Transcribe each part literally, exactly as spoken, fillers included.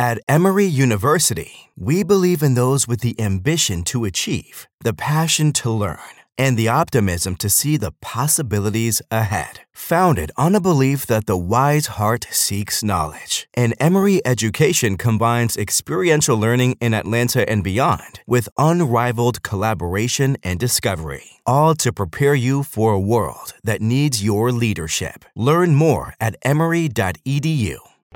At Emory University, we believe in those with the ambition to achieve, the passion to learn, and the optimism to see the possibilities ahead. Founded on a belief that the wise heart seeks knowledge, and Emory education combines experiential learning in Atlanta and beyond with unrivaled collaboration and discovery, all to prepare you for a world that needs your leadership. Learn more at emory dot e d u.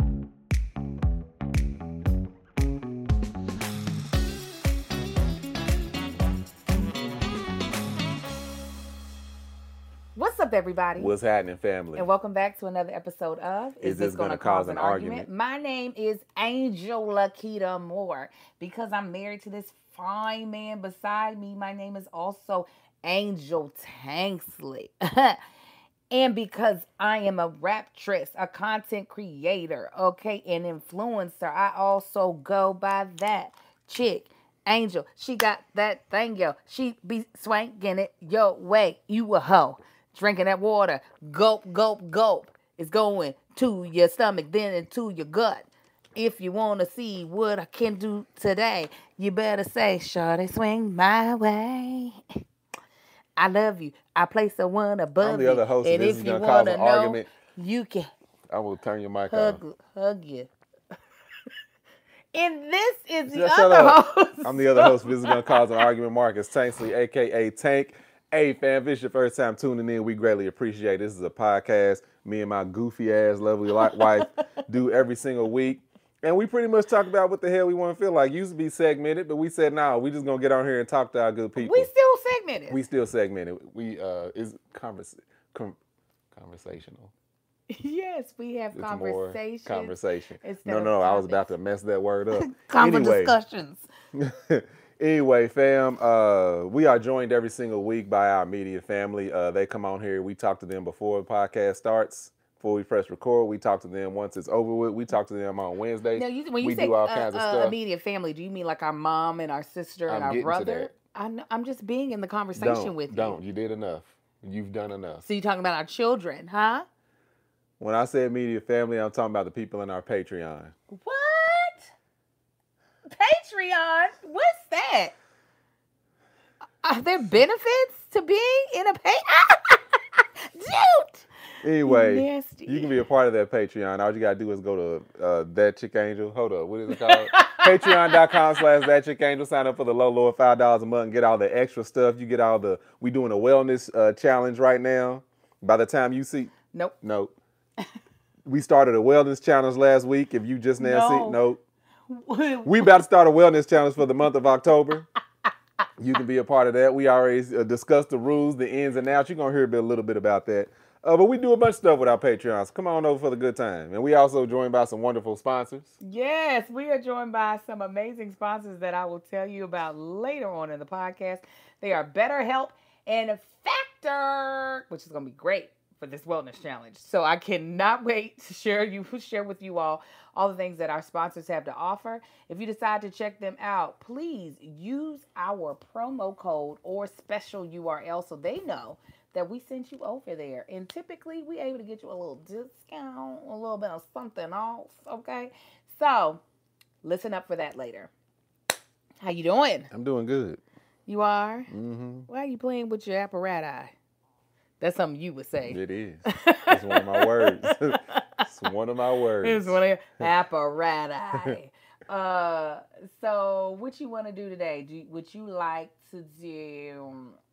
What's up, everybody? What's happening, family? And welcome back to another episode of Is, Is This, this Gonna, Cause an argument? argument? My name is Angel Lakita Moore. Because I'm married to this fine man beside me, my name is also Angel Tanksley. And because I am a raptress, a content creator, okay, an influencer, I also go by that chick. Angel, she got that thing, yo. She be swanking it your way. You a hoe. Drinking that water, gulp, gulp, gulp. It's going to your stomach, then into your gut. If you want to see what I can do today, you better say, shawty, swing my way. I love you. I place the one above I'm the other host, you. And this if is you gonna want cause to an know, argument. you can I will turn your mic hug, on. hug you. And this is the Just other host. I'm the other host. This is going to cause an argument. Marcus Tanksley, a k a. Tank. Hey, fam, if it's your first time tuning in, we greatly appreciate it. This is a podcast me and my goofy-ass, lovely wife do every single week. And we pretty much talk about what the hell we want to feel like. Used to be segmented, but we said, no, nah, we just going to get on here and talk to our good people. We still segmented. We still segmented. We, uh, it's converse, com- conversational. Yes, we have It's conversations. More conversation. Instead No, of no, I was topics. about to mess that word up. Conver Anyway. discussions. Anyway, fam, uh, we are joined every single week by our media family. Uh, they come on here. We talk to them before the podcast starts, before we press record. We talk to them once it's over with. We talk to them on Wednesdays. Now, you, when you we say do all uh, kinds of uh, stuff. immediate family, do you mean like our mom and our sister and I'm our getting to brother? that. I'm, I'm just being in the conversation don't, with you. Don't. You did enough. You've done enough. So you're talking about our children, huh? When I say immediate family, I'm talking about the people in our Patreon. What? Patreon? What's that? Are there benefits to being in a pay? Dude! Anyway, Nasty. you can be a part of that Patreon. All you got to do is go to uh, That Chick Angel. Hold up. What is it called? Patreon.com slash That Chick Angel. Sign up for the low, low of five dollars a month and get all the extra stuff. You get all the, we doing a wellness uh, challenge right now. By the time you see. Nope. Nope. We started a wellness challenge last week. If you just now see. No. Nope. We about to start a wellness challenge for the month of October. You can be a part of that. We already uh, discussed the rules, the ins and outs. You're going to hear a, bit, a little bit about that. Uh, but we do a bunch of stuff with our Patreons. Come on over for the good time. And we also joined by some wonderful sponsors. Yes, we are joined by some amazing sponsors that I will tell you about later on in the podcast. They are BetterHelp and Factor, which is going to be great for this wellness challenge. So I cannot wait to share you share with you all all the things that our sponsors have to offer. If you decide to check them out, please use our promo code or special U R L so they know that we sent you over there. And typically we able to get you a little discount, a little bit of something off, okay? So listen up for that later. How you doing? I'm doing good. You are? Mm-hmm. Why are you playing with your apparatus? That's something you would say. It is. It's one of my words. It's one of my words. It's one of your apparatus. uh, so what you want to do today? Do you, would you like to do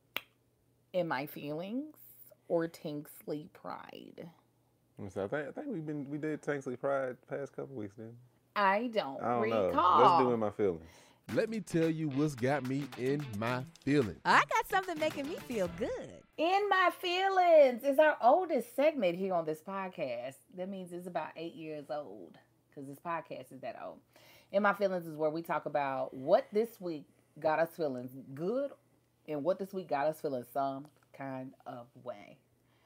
In My Feelings or Tanksley Pride? So I think I think we've been we did Tanksley Pride the past couple weeks, didn't we? I don't, I don't recall. know. Let's do In My Feelings. Let me tell you what's got me in my feelings. I got something making me feel good. In My Feelings is our oldest segment here on this podcast. That means it's about eight years old because this podcast is that old. In My Feelings is where we talk about what this week got us feeling good and what this week got us feeling some kind of way.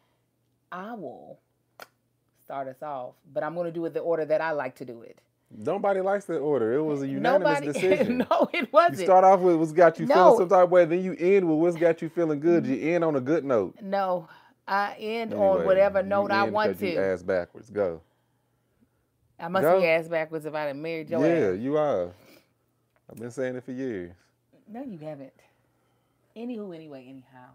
I will start us off, but I'm going to do it the order that I like to do it. Nobody likes that order. It was a unanimous Nobody, decision. No, it wasn't. You start off with what's got you No. feeling some type of way, then you end with what's got you feeling good. You end on a good note. No, I end Anyway, on whatever you note I end want 'cause you to. ass backwards. Go. I must Go. be asked backwards if I done married your Yeah, ass. you are. I've been saying it for years. No, you haven't. Anywho, anyway, anyhow.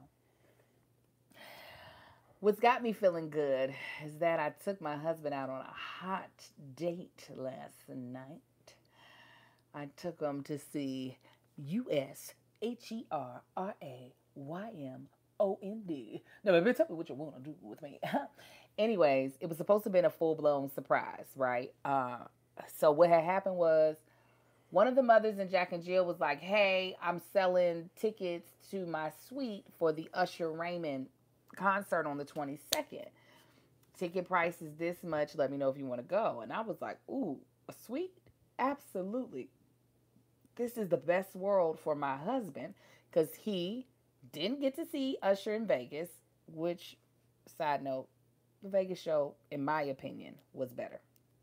What's got me feeling good is that I took my husband out on a hot date last night. I took him to see U S H E R R A Y M O N D. No, baby, tell me what you want to do with me. Anyways, it was supposed to have been a full-blown surprise, right? Uh, so what had happened was one of the mothers in Jack and Jill was like, hey, I'm selling tickets to my suite for the Usher Raymond concert on the twenty-second. Ticket price is this much. Let me know if you want to go. And I was like, ooh, a suite? Absolutely. This is the best world for my husband because he didn't get to see Usher in Vegas, which, side note, the Vegas show, in my opinion, was better.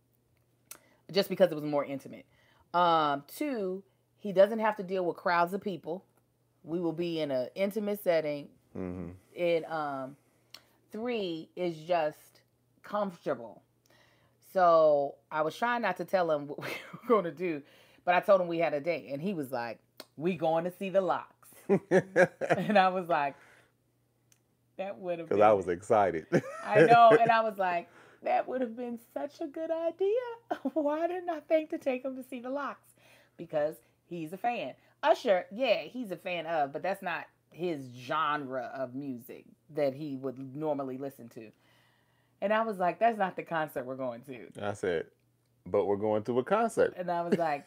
Just because it was more intimate. Um, two, he doesn't have to deal with crowds of people. We will be in an intimate setting. Mm-hmm. And um, three is just comfortable. So I was trying not to tell him what we were going to do, but I told him we had a date, and he was like, "We going to see the Locks," and I was like, "That would have." Because I was excited. I know, and I was like, "That would have been such a good idea. Why didn't I think to take him to see the Locks?" Because he's a fan. Usher, yeah, he's a fan of, but that's not his genre of music that he would normally listen to. And I was like, that's not the concert we're going to. I said, but we're going to a concert. And I was like,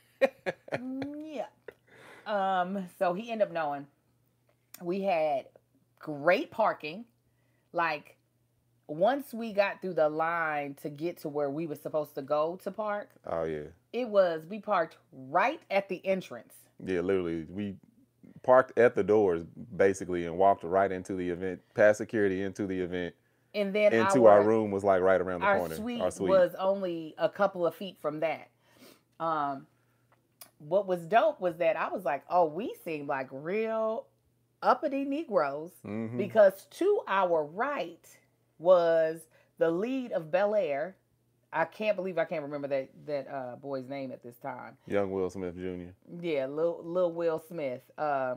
mm, yeah. Um, so he ended up knowing. We had great parking. Like, once we got through the line to get to where we were supposed to go to park, Oh, yeah. it was, we parked right at the entrance. Yeah, literally. We parked at the doors, basically, and walked right into the event, past security, into the event. And then into our, our room was like right around the our corner. Suite our suite was only a couple of feet from that. Um, what was dope was that I was like, oh, we seem like real uppity Negroes mm-hmm. because to our right was the lead of Bel Air. I can't believe I can't remember that that uh, boy's name at this time. Young Will Smith Junior Yeah, Lil, Lil Will Smith. Uh,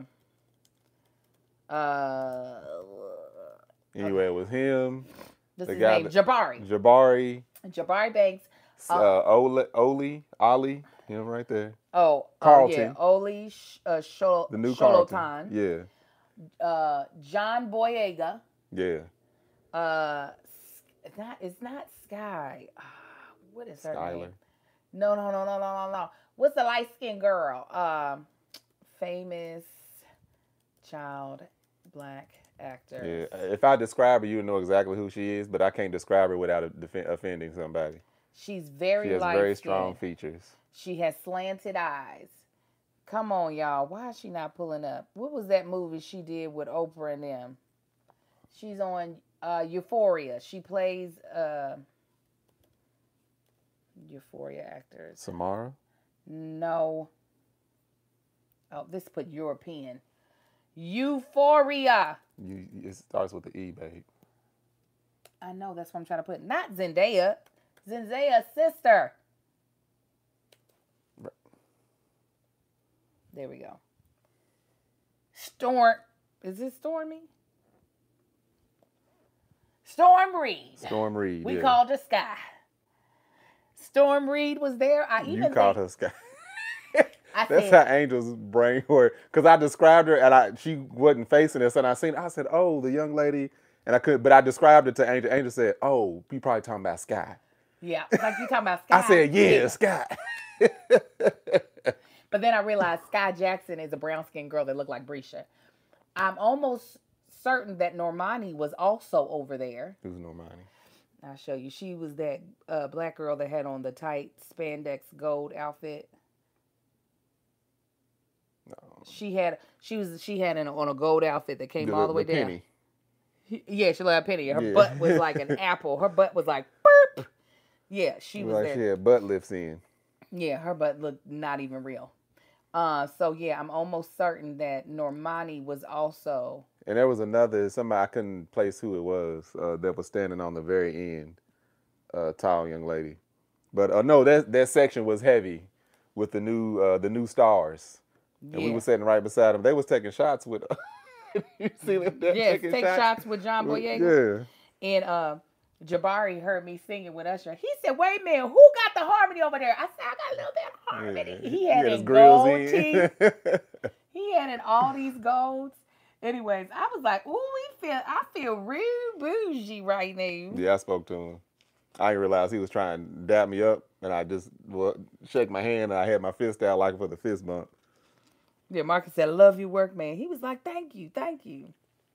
uh, Anyway, it was him. This the is guy named that, Jabari. Jabari. Jabari Banks. Uh, Uh, Oli, Oli, Ollie, him right there. Oh, Carlton. Oh yeah, Oli Sh- uh, Shol- The new Sholotan. Carlton. Yeah. Uh, John Boyega. Yeah. Uh, it's not. It's not Sky. Uh, what is her Skylar. name? No, no, no, no, no, no, no. What's the light skinned girl? Um, famous child black actor. Yeah. If I describe her, you would know exactly who she is, but I can't describe her without def- offending somebody. She's very She has light very skinned. strong features. She has slanted eyes. Come on, y'all. Why is she not pulling up? What was that movie she did with Oprah and them? She's on uh, Euphoria. She plays uh, Euphoria actors. Samara? No. Oh, this put European. Euphoria. You, it starts with the E, babe. I know. That's what I'm trying to put. Not Zendaya. Zendaya's sister. Right. There we go. Storm. Is it Stormy? Storm Reed. Storm Reed. We yeah. called her Sky. Storm Reed was there. I even You called think, her Sky. I That's said, how Angel's brain worked. Because I described her and I she wasn't facing us, and I seen I said, "Oh, the young lady," and I could, but I described it to Angel. Angel said, "Oh, you probably talking about Sky." yeah, it's like you talking about Sky. I said, "Yeah, Sky." But then I realized Sky Jackson is a brown skinned girl that looked like Brescia. I'm almost certain that Normani was also over there. Who's Normani? I'll show you. She was that uh, black girl that had on the tight spandex gold outfit. No. She had she was she had an, on a gold outfit that came The- all the way the down. penny. Yeah, she looked like a penny. Her Yeah. butt was like an apple. Her butt was like burp. Yeah, she was Like there. she had butt lifts in. Yeah, her butt looked not even real. Uh, so yeah, I'm almost certain that Normani was also. And there was another, somebody, I couldn't place who it was, uh, that was standing on the very end, uh, tall young lady. But uh, no, that that section was heavy with the new uh, the new stars, and Yeah. we were sitting right beside them. They was taking shots with. You see them there Yes, taking take shots? shots with John Boyega. Yeah. And uh, Jabari heard me singing with Usher. He said, "Wait a minute, who got the harmony over there?" I said, "I got a little bit of harmony." Yeah. He had his in grills gold in. teeth. He had in all these golds. Anyways, I was like, "Ooh, we feel, I feel real bougie right now." Yeah, I spoke to him. I didn't realize he was trying to dap me up, and I just well, shake my hand, and I had my fist out like for the fist bump. Yeah, Marcus said, "I love your work, man." He was like, "Thank you, thank you."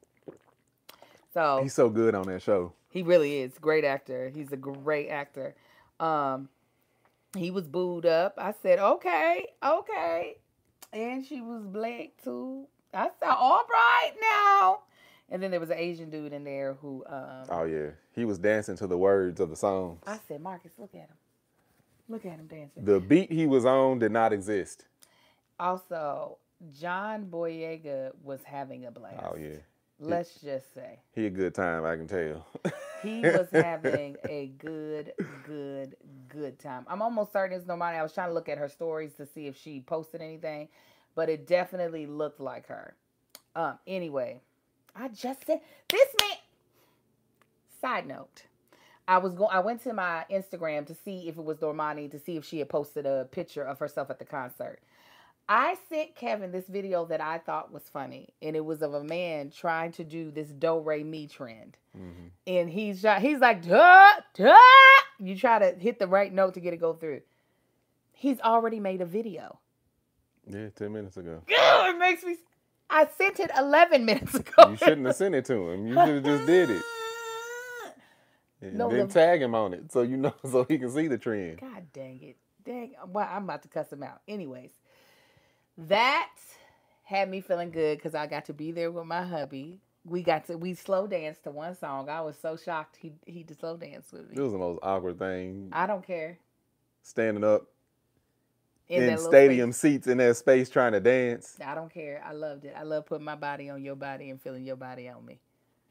So He's so good on that show. he really is. Great actor. He's a great actor. Um, he was booed up. I said, "Okay, okay." And she was black too. I said, "All right now." And then there was an Asian dude in there who um Oh yeah, he was dancing to the words of the songs. I said, "Marcus, look at him. Look at him dancing." The beat he was on did not exist. Also, John Boyega was having a blast. Oh yeah, Let's just say. he a good time. I can tell. He was having a good, good, good time. I'm almost certain it's Normani. I was trying to look at her stories to see if she posted anything, but it definitely looked like her. Um. Anyway, I just said this man. Side note, I was going. I went to my Instagram to see if it was Normani, to see if she had posted a picture of herself at the concert. I sent Kevin this video that I thought was funny, and it was of a man trying to do this do re mi trend, mm-hmm. and he's he's like duh, duh. You try to hit the right note to get it go through. He's already made a video. Yeah, ten minutes ago. It makes me. I sent it eleven minutes ago. You shouldn't have sent it to him. You should have just did it. And No, then the- tag him on it so you know, so he can see the trend. God dang it. Dang. Well, I'm about to cuss him out. Anyways, that had me feeling good because I got to be there with my hubby. We got to, we slow danced to one song. I was so shocked he he did slow dance with It me. was the most awkward thing. I don't care. Standing up in, that little stadium space. seats in that space trying to dance. I don't care. I loved it. I love putting my body on your body and feeling your body on me.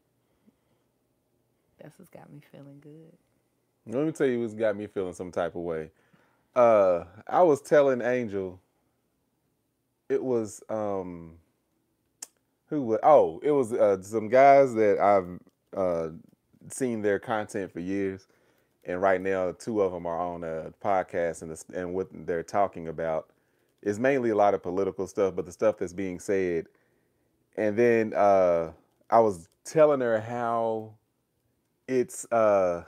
That's what's got me feeling good. Let me tell you what's got me feeling some type of way. Uh, I was telling Angel, it was, um, who was, oh, it was uh, some guys that I've uh, seen their content for years. And right now, two of them are on a podcast, and, the, and what they're talking about is mainly a lot of political stuff, but the stuff that's being said. And then uh, I was telling her how it's uh,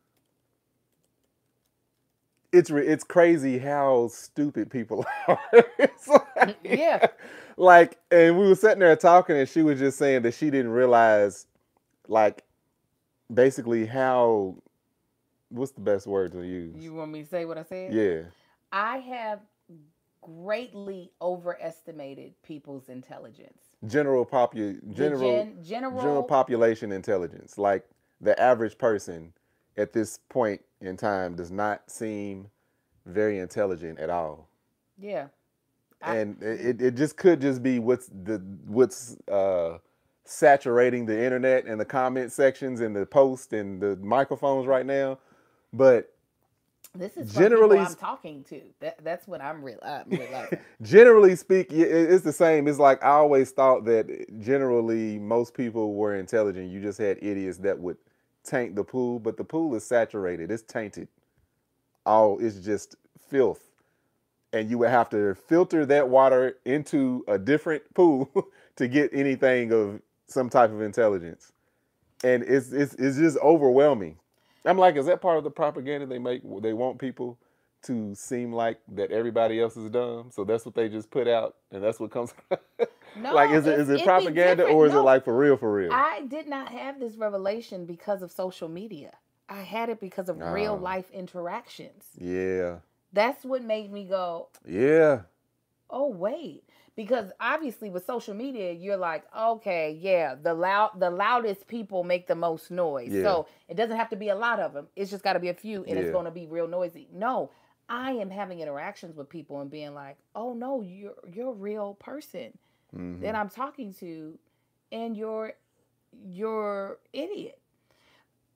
it's it's crazy how stupid people are. It's like, Yeah. Like, and we were sitting there talking, and she was just saying that she didn't realize, like, basically how. What's the best word to use? You want me to say what I said? Yeah. I have greatly overestimated people's intelligence. General popu general gen- general- general population intelligence. Like the average person at this point in time does not seem very intelligent at all. Yeah. I- And it, it just could just be what's the what's uh, saturating the internet and the comment sections and the posts and the microphones right now. But This is from generally people I'm talking to. That, that's what I'm real. I'm realizing. generally speaking, it's the same. It's like I always thought that generally most people were intelligent. You just had idiots that would taint the pool, but the pool is saturated. It's tainted. All it's just filth. And you would have to filter that water into a different pool to get anything of some type of intelligence. And it's it's it's just overwhelming. I'm like, is that part of the propaganda they make? They want people to seem like that everybody else is dumb, so that's what they just put out, and that's what comes. No, like, is it it's- is it it'd be propaganda different. or is No. it like for real, for real? I did not have this revelation because of social media. I had it because of real Oh. life interactions. yeah, That's what made me go, yeah, oh wait, because obviously with social media you're like, okay, yeah, the loud the loudest people make the most noise. Yeah. So it doesn't have to be a lot of them. It's just got to be a few, and it's Yeah. going to be real noisy. No, I am having interactions with people and being like, oh no, you're you're a real person Mhm. that I'm talking to, and you're you're idiot.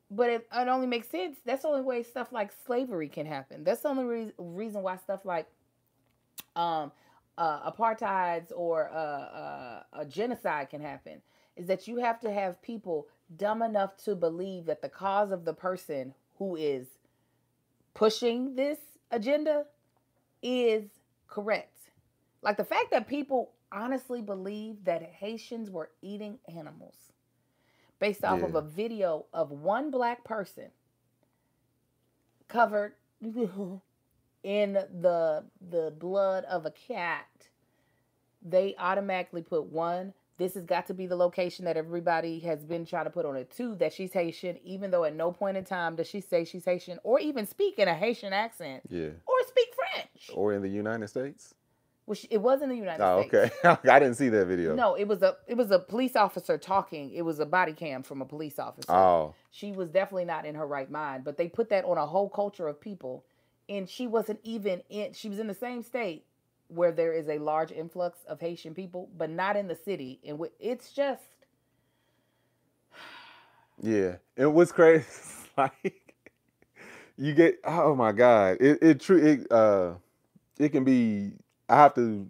but it, it only makes sense. That's the only way stuff like slavery can happen. That's the only re- reason why stuff like um, uh, apartheids or uh, uh, a genocide can happen. Is that you have to have people dumb enough to believe that the cause of the person who is pushing this agenda is correct. Like the fact that people honestly believe that Haitians were eating animals based off Yeah. of a video of one black person covered in the the blood of a cat, they automatically put one, this has got to be the location that everybody has been trying to put on it. Two, that she's Haitian, even though at no point in time does she say she's Haitian or even speak in a Haitian accent Yeah. or speak French. Or in the United States? Which it was in the United Oh, States. okay. I didn't see that video. No, it was a it was a police officer talking. It was a body cam from a police officer. Oh. She was definitely not in her right mind, but they put that on a whole culture of people, and she wasn't even in. She was in the same state where there is a large influx of Haitian people, but not in the city. And it's just Yeah. And what's crazy is like you get oh my God. It it true it uh it can be I have to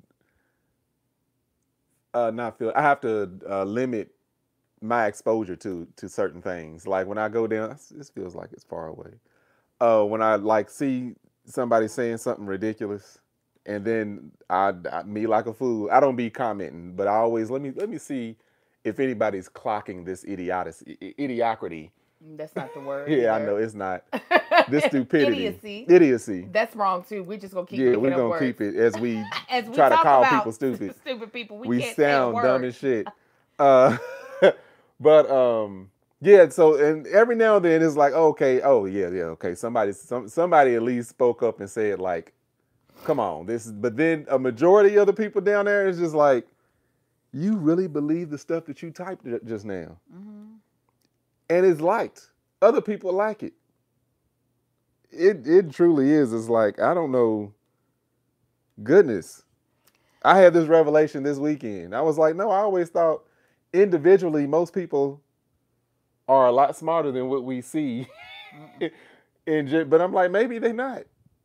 uh not feel I have to uh, limit my exposure to to certain things. Like when I go down, this feels like it's far away. Uh when I like see somebody saying something ridiculous and then I, I me like a fool, I don't be commenting, but I always let me let me see if anybody's clocking this idiotic idiocrity. that's not the word. Yeah, I either. know it's not. This stupidity. Idiocy. Idiocy. That's wrong too. We're just gonna keep. Yeah, picking we're up gonna words. keep it as we, As we try to talk call about people stupid. Stupid people. We, We can't sound say a dumb word. as shit. Uh, but um, yeah. So and every now and then it's like, okay, oh yeah, yeah, okay. Somebody, some somebody at least spoke up and said like, come on, this. Is, but then a majority of the people down there is just like, you really believe the stuff that you typed ju- just now, Mm-hmm. and it's liked. Other people like it. It it truly is. It's like I don't know. Goodness, I had this revelation this weekend. I was like, no, I always thought individually most people are a lot smarter than what we see. in ju- but I'm like, maybe they not.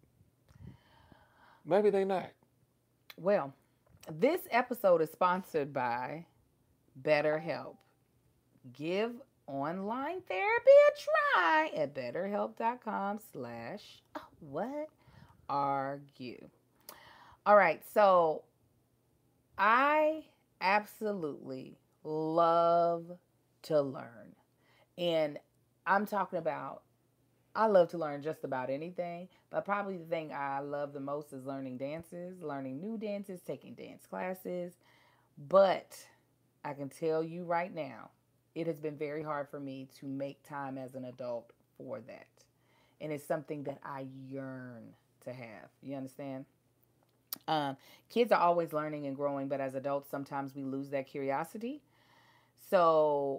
Maybe they not. Well, this episode is sponsored by BetterHelp. Give online therapy a try at betterhelp.com slash what argue. All right, so I absolutely love to learn. And I'm talking about, I love to learn just about anything, but probably the thing I love the most is learning dances, learning new dances, taking dance classes. But I can tell you right now, it has been very hard for me to make time as an adult for that. And it's something that I yearn to have. You understand? Um, kids are always learning and growing, but as adults, sometimes we lose that curiosity. So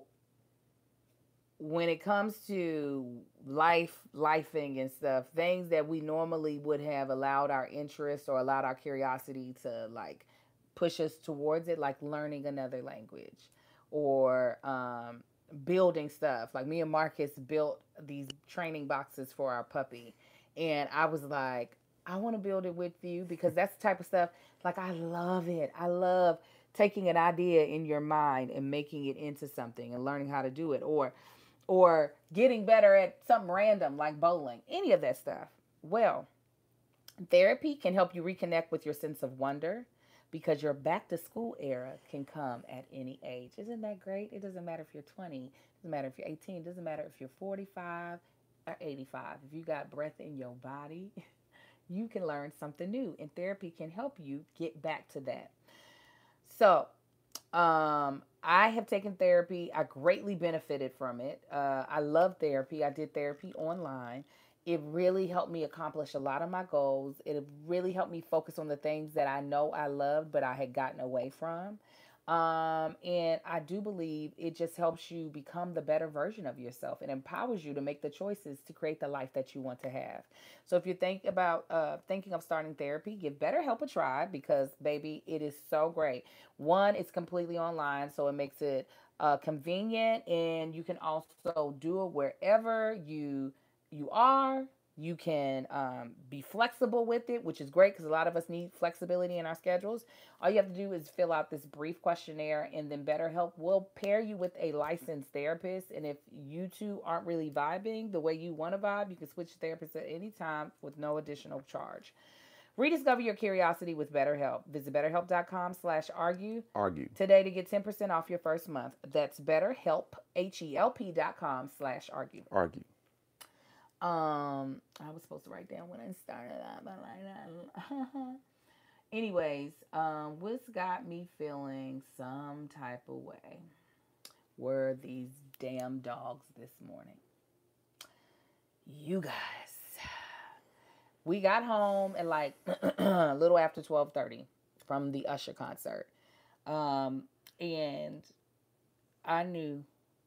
when it comes to life, lifing and stuff, things that we normally would have allowed our interest or allowed our curiosity to like push us towards it, like learning another language or um, building stuff. Like me and Marcus built these training boxes for our puppy. And I was like, I want to build it with you because that's the type of stuff, like I love it. I love taking an idea in your mind and making it into something and learning how to do it, or or getting better at something random like bowling, any of that stuff. Well, therapy can help you reconnect with your sense of wonder because your back to school era can come at any age. Isn't that great? It doesn't matter if you're twenty, it doesn't matter if you're eighteen, it doesn't matter if you're forty-five or eighty-five. If you got breath in your body, you can learn something new, and therapy can help you get back to that. So, um, I have taken therapy. I greatly benefited from it. Uh, I love therapy. I did therapy online. It really helped me accomplish a lot of my goals. It really helped me focus on the things that I know I loved, but I had gotten away from. Um, and I do believe it just helps you become the better version of yourself. It empowers you to make the choices to create the life that you want to have. So if you think about uh, thinking of starting therapy, give BetterHelp a try because, baby, it is so great. One, it's completely online, so it makes it uh, convenient, and you can also do it wherever you you are. You can um, be flexible with it, which is great because a lot of us need flexibility in our schedules. All you have to do is fill out this brief questionnaire, and then BetterHelp will pair you with a licensed therapist. And if you two aren't really vibing the way you want to vibe, you can switch therapists at any time with no additional charge. Rediscover your curiosity with BetterHelp. Visit betterhelp.com slash argue Argue. today to get ten percent off your first month. That's betterhelp, H-E-L-P dot com slash argue. Argue. Um, I was supposed to write down when I started that, but like that. Anyways, um, what's got me feeling some type of way were these damn dogs this morning. You guys, we got home at like a little after twelve thirty from the Usher concert. Um, and I knew,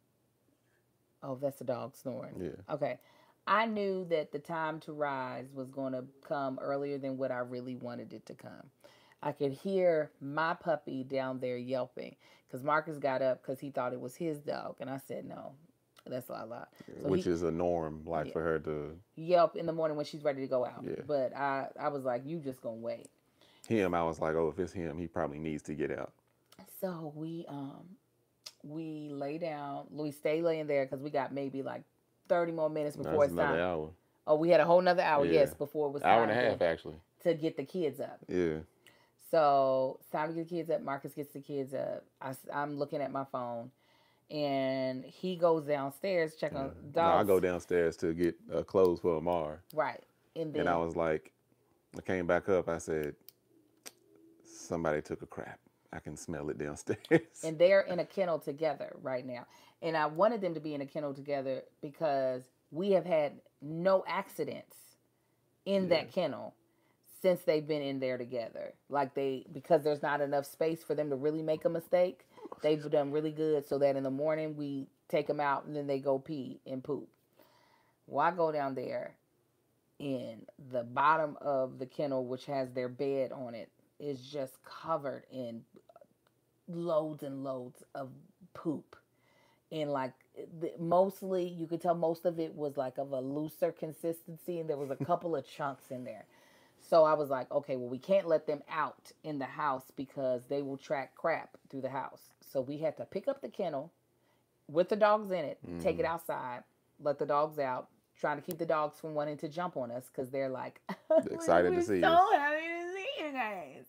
oh, that's the dog snoring. Yeah. Okay. I knew that the time to rise was going to come earlier than what I really wanted it to come. I could hear my puppy down there yelping because Marcus got up because he thought it was his dog. And I said, no, that's Lala. So Which he, is a norm, like yeah. for her to yelp in the morning when she's ready to go out. Yeah. But I, I was like, you just going to wait. him. I was like, oh, if it's him, he probably needs to get out. So we um we lay down. We stay laying there because we got maybe like thirty more minutes before That's it's time. another hour. Oh, we had a whole nother hour, Yeah. yes, before it was Hour time and a half, to, actually. to get the kids up. Yeah. So it's time to get the kids up. Marcus gets the kids up. I, I'm looking at my phone, and he goes downstairs check on No, dogs. I go downstairs to get uh, clothes for Amar. Right, and then And I was like, I came back up. I said, somebody took a crap. I can smell it downstairs. and they're in a kennel together right now. And I wanted them to be in a kennel together because we have had no accidents in Yeah. that kennel since they've been in there together. Like they, because there's not enough space for them to really make a mistake. They've done really good so that in the morning we take them out and then they go pee and poop. Well, I go down there and the bottom of the kennel, which has their bed on it, is just covered in loads and loads of poop. And like the, mostly, you could tell most of it was like of a looser consistency, and there was a couple of chunks in there. So I was like, okay, well, we can't let them out in the house because they will track crap through the house. So we had to pick up the kennel with the dogs in it, Mm-hmm. take it outside, let the dogs out, trying to keep the dogs from wanting to jump on us because they're like, Excited to we're see so us. happy to see you guys.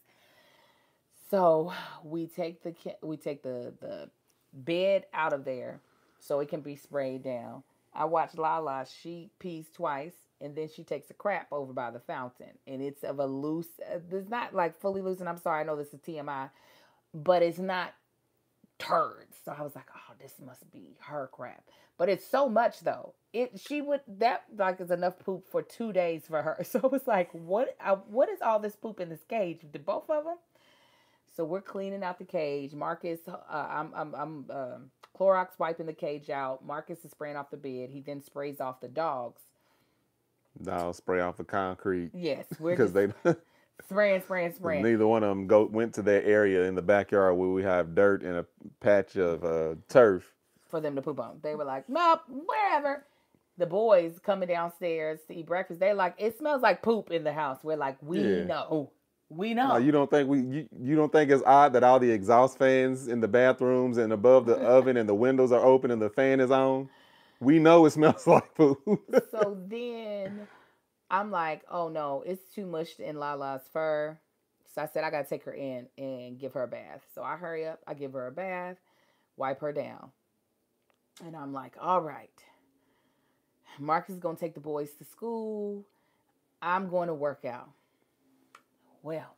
So we take the ki- we take the the bed out of there so it can be sprayed down. I watched Lala. She pees twice, and then she takes a crap over by the fountain, and it's of a loose. Uh, it's not like fully loose, and I'm sorry, I know this is T M I, but it's not turds. So I was like, oh, this must be her crap. But it's so much though. It she would that like is enough poop for two days for her. So it was like, what? I, what is all this poop in this cage? Did both of them? So we're cleaning out the cage. Marcus, uh, I'm I'm I'm uh, Clorox wiping the cage out. Marcus is spraying off the bed. He then sprays off the dogs. I'll spray off the concrete Yes, we're because just they spraying, spraying, spraying. neither one of them go went to that area in the backyard where we have dirt and a patch of uh, turf. For them to poop on. They were like, nope, wherever. The boys coming downstairs to eat breakfast, they're like, it smells like poop in the house. We're like, we Yeah. know. We know. Now, you don't think we you, you don't think it's odd that all the exhaust fans in the bathrooms and above the oven and the windows are open and the fan is on? We know it smells like poop. So then I'm like, oh no, it's too much in Lala's fur. So I said, I got to take her in and give her a bath. So I hurry up, I give her a bath, wipe her down. And I'm like, all right, Marcus is going to take the boys to school. I'm going to work out. Well,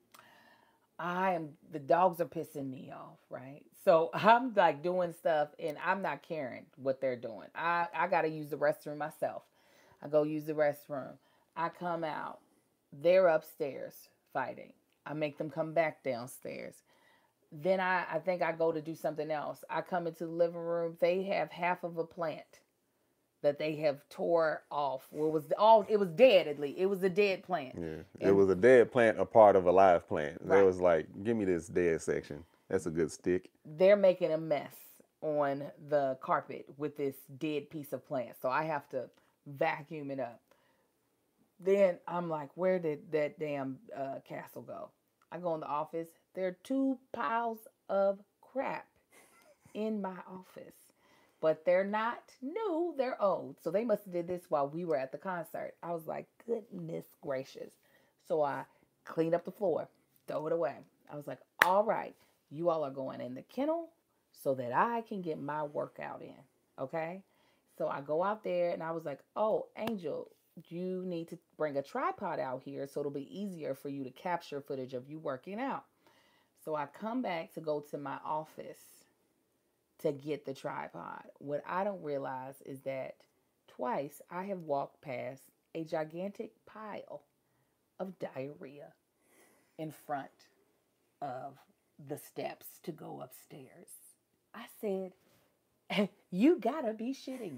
I am, the dogs are pissing me off, right? So I'm like doing stuff and I'm not caring what they're doing. I, I got to use the restroom myself. I go use the restroom. I come out. They're upstairs fighting. I make them come back downstairs. Then I, I think I go to do something else. I come into the living room. They have half of a plant that they have tore off. Well, it was all it was dead at least. It was a dead plant. Yeah, it And- was a dead plant, a part of a live plant. Right. They was like, give me this dead section. That's a good stick. They're making a mess on the carpet with this dead piece of plant. So I have to vacuum it up. Then I'm like, where did that damn uh, castle go? I go in the office. There are two piles of crap in my office. But they're not new, they're old. So they must have did this while we were at the concert. I was like, goodness gracious. So I cleaned up the floor, throw it away. I was like, all right, you all are going in the kennel so that I can get my workout in, okay? So I go out there and I was like, oh, Angel, you need to bring a tripod out here so it'll be easier for you to capture footage of you working out. So I come back to go to my office to get the tripod. What I don't realize is that twice I have walked past a gigantic pile of diarrhea in front of the steps to go upstairs. I said, you gotta be shitting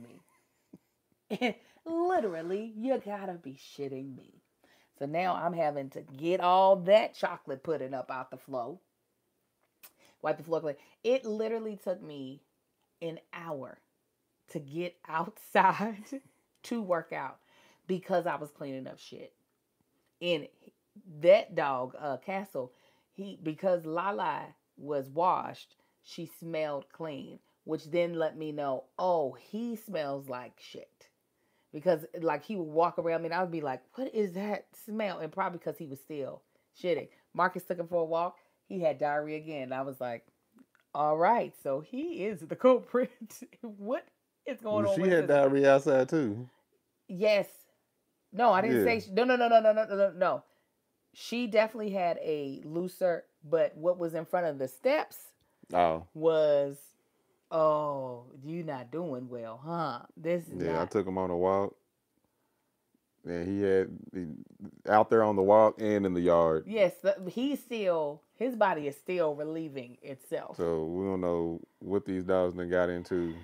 me. Literally, you gotta be shitting me. So now I'm having to get all that chocolate pudding up out the floor. Wipe the floor clean. It literally took me an hour to get outside to work out because I was cleaning up shit. And that dog, uh, Castle, he because Lala was washed, she smelled clean, which then let me know, oh, he smells like shit. Because like he would walk around me and I would be like, what is that smell? And probably because he was still shitting. Marcus took him for a walk. He had diarrhea again. I was like, all right, so he is the culprit. What is going well, on she with had this? diarrhea outside too. Yes. No, I didn't Yeah. say, no, no, no, no, no, no, no, no. She definitely had a looser, but what was in front of the steps Oh. was, oh, you not doing well, huh? This is Yeah, not. I took him on a walk. And he had he, out there on the walk and in the yard. Yes, the, he's still, his body is still relieving itself. So we don't know what these dogs done got into.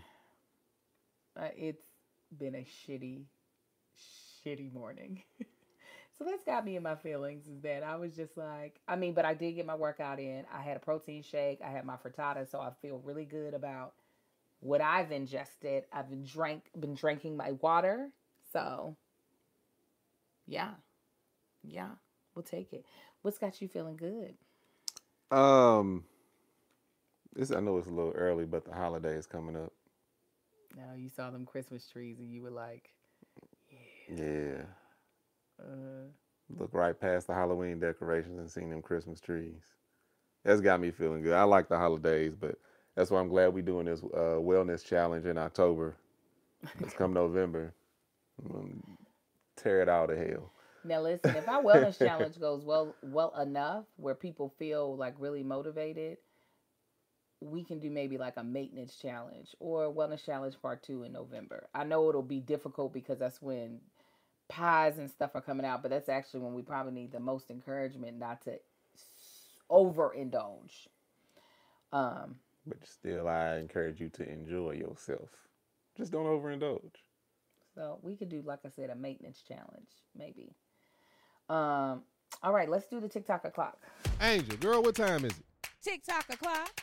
Uh, it's been a shitty, shitty morning. So that's got me in my feelings is that I was just like, I mean, but I did get my workout in. I had a protein shake. I had my frittata. So I feel really good about what I've ingested. I've been drank, been drinking my water. So yeah, yeah, we'll take it. What's got you feeling good? Um, this I know it's a little early, but the holiday is coming up. No, you saw them Christmas trees and you were like, Yeah. uh, Look right past the Halloween decorations and seen them Christmas trees. That's got me feeling good. I like the holidays, but that's why I'm glad we're doing this uh, wellness challenge in October. It's come November. I'm gonna tear it out of hell. now listen, if our wellness challenge goes well well enough where people feel like really motivated, we can do maybe like a maintenance challenge or a wellness challenge part two in November. I know it'll be difficult because that's when pies and stuff are coming out, but that's actually when we probably need the most encouragement not to overindulge. Um, But still, I encourage you to enjoy yourself. Just don't overindulge. so we could do, like I said, a maintenance challenge, maybe. Um, all right, let's do the TikTok o'clock. Angel, girl, what time is it? TikTok o'clock.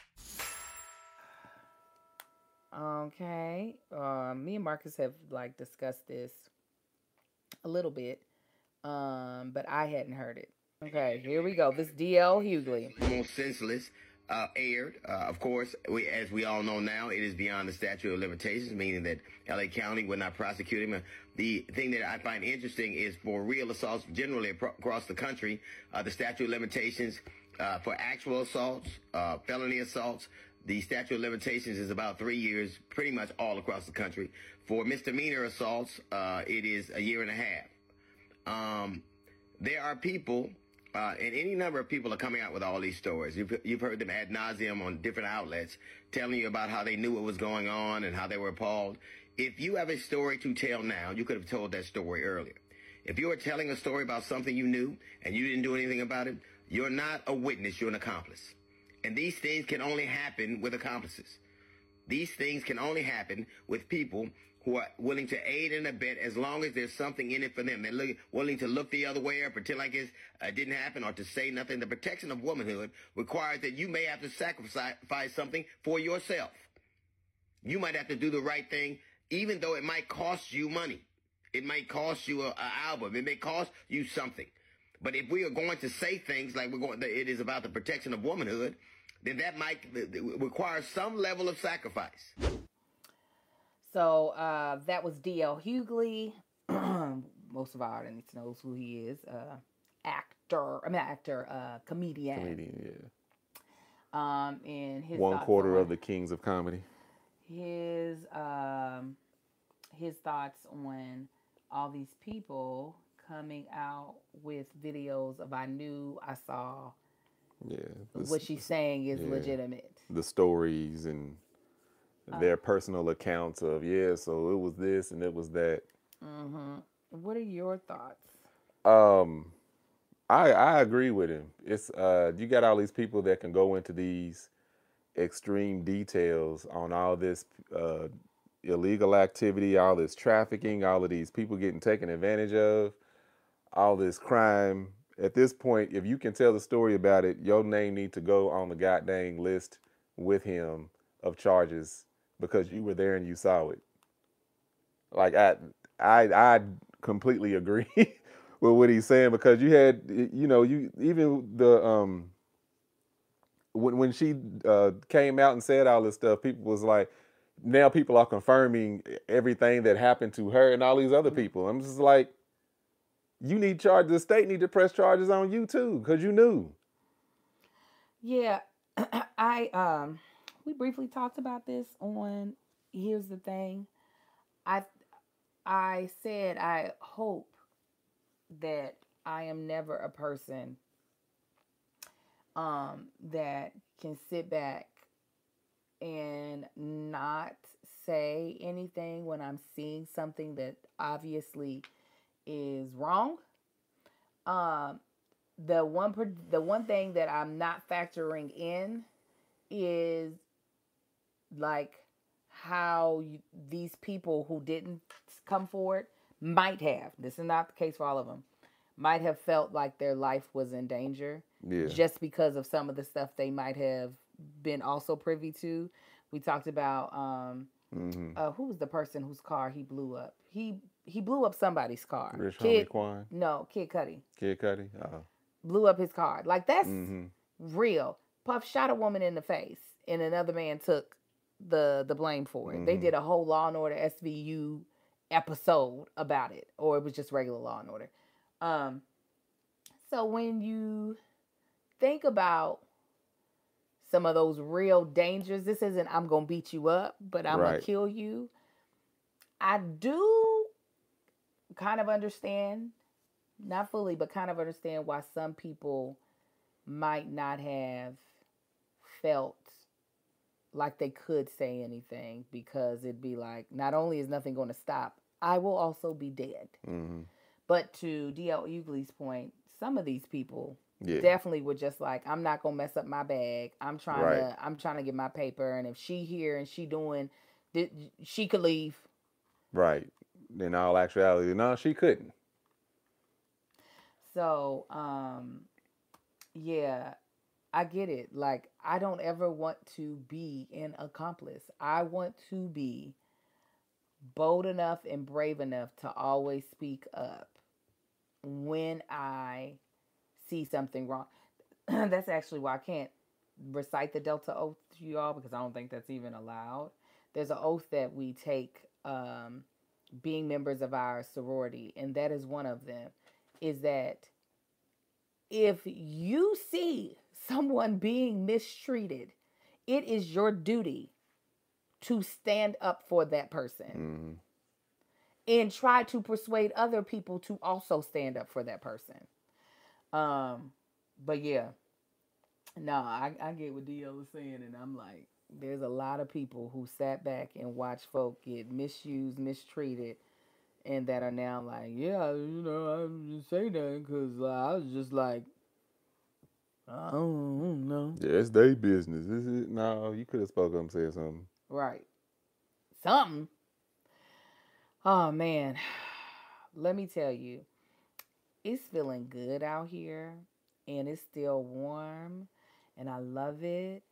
Okay. Um, me and Marcus have like discussed this a little bit, um, but I hadn't heard it. Okay, here we go. This D L Hughley. Most senseless uh, aired. Uh, of course, we, as we all know now, it is beyond the statute of limitations, meaning that L A County would not prosecute him. Uh, the thing that I find interesting is for real assaults generally apro- across the country, uh, the statute of limitations uh, for actual assaults, uh, felony assaults, the statute of limitations is about three years, pretty much all across the country. For misdemeanor assaults, uh, it is a year and a half. Um, there are people, uh, and any number of people are coming out with all these stories. You've, you've heard them ad nauseum on different outlets, telling you about how they knew what was going on and how they were appalled. If you have a story to tell now, you could have told that story earlier. If you are telling a story about something you knew and you didn't do anything about it, you're not a witness, you're an accomplice. And these things can only happen with accomplices. These things can only happen with people who are willing to aid and abet as long as there's something in it for them. They're look, willing to look the other way or pretend like it uh, didn't happen or to say nothing. The protection of womanhood requires that you may have to sacrifice something for yourself. You might have to do the right thing, even though it might cost you money. It might cost you an album. It may cost you something. But if we are going to say things like we're going, it is about the protection of womanhood, then that might require some level of sacrifice. So uh, that was D L Hughley. Most of our audience knows who he is. Uh, actor, I mean actor, uh, comedian. Comedian, yeah. Um, and his One thoughts quarter on of the kings of comedy. His um, his thoughts on all these people coming out with videos of I knew, I saw. Yeah. What she's saying is yeah. legitimate. The stories and their uh, personal accounts of, yeah, so it was this and it was that. Mm-hmm. What are your thoughts? Um, I I agree with him. It's uh, you got all these people that can go into these extreme details on all this uh, illegal activity, all this trafficking, all of these people getting taken advantage of, all this crime. At this point, if you can tell the story about it, your name needs to go on the goddamn list with him of charges because you were there and you saw it. Like I, I, I completely agree with what he's saying because you had, you know, you even the um when when she uh, came out and said all this stuff, people was like, now people are confirming everything that happened to her and all these other people. I'm just like, you need charges. The state need to press charges on you too, because you knew. Yeah, I um, we briefly talked about this on Here's the Thing. I I said I hope that I am never a person um that can sit back and not say anything when I'm seeing something that obviously is wrong. Um, the one the one thing that I'm not factoring in is like how you, these people who didn't come forward might have. This is not the case for all of them. Might have felt like their life was in danger yeah. just because of some of the stuff they might have been also privy to. We talked about um, mm-hmm. uh, who was the person whose car he blew up. He he blew up somebody's car. Rich Kid, Homie Quan? No, Kid Cudi. Kid Cudi? Oh. Blew up his car. Like, that's mm-hmm. real. Puff shot a woman in the face, and another man took the the blame for it. Mm-hmm. They did a whole Law and Order S V U episode about it, or it was just regular Law and Order. Um, so when you think about some of those real dangers, this isn't I'm gonna beat you up, but I'm right. gonna kill you. I do kind of understand, not fully, but kind of understand why some people might not have felt like they could say anything, because it'd be like, not only is nothing going to stop, I will also be dead. Mm-hmm. But to D L Hughley's point, some of these people yeah. definitely were just like, I'm not gonna mess up my bag. I'm trying right. to, I'm trying to get my paper, and if she here and she doing, she could leave. Right. In all actuality, no, she couldn't. So, um, yeah, I get it. Like, I don't ever want to be an accomplice. I want to be bold enough and brave enough to always speak up when I see something wrong. That's actually why I can't recite the Delta Oath to you all, because I don't think that's even allowed. There's an oath that we take um, being members of our sorority, and that is one of them, is that if you see someone being mistreated, it is your duty to stand up for that person. Mm-hmm. And try to persuade other people to also stand up for that person. Um, but yeah, no, I, I get what D L is saying, and I'm like, there's a lot of people who sat back and watched folk get misused, mistreated, and that are now like, yeah, you know, I didn't say that because uh, I was just like, I don't know. Yeah, it's their business. Is it? No, you could have spoken up and said something. Right. Something. Oh, man. Let me tell you, it's feeling good out here, and it's still warm, and I love it.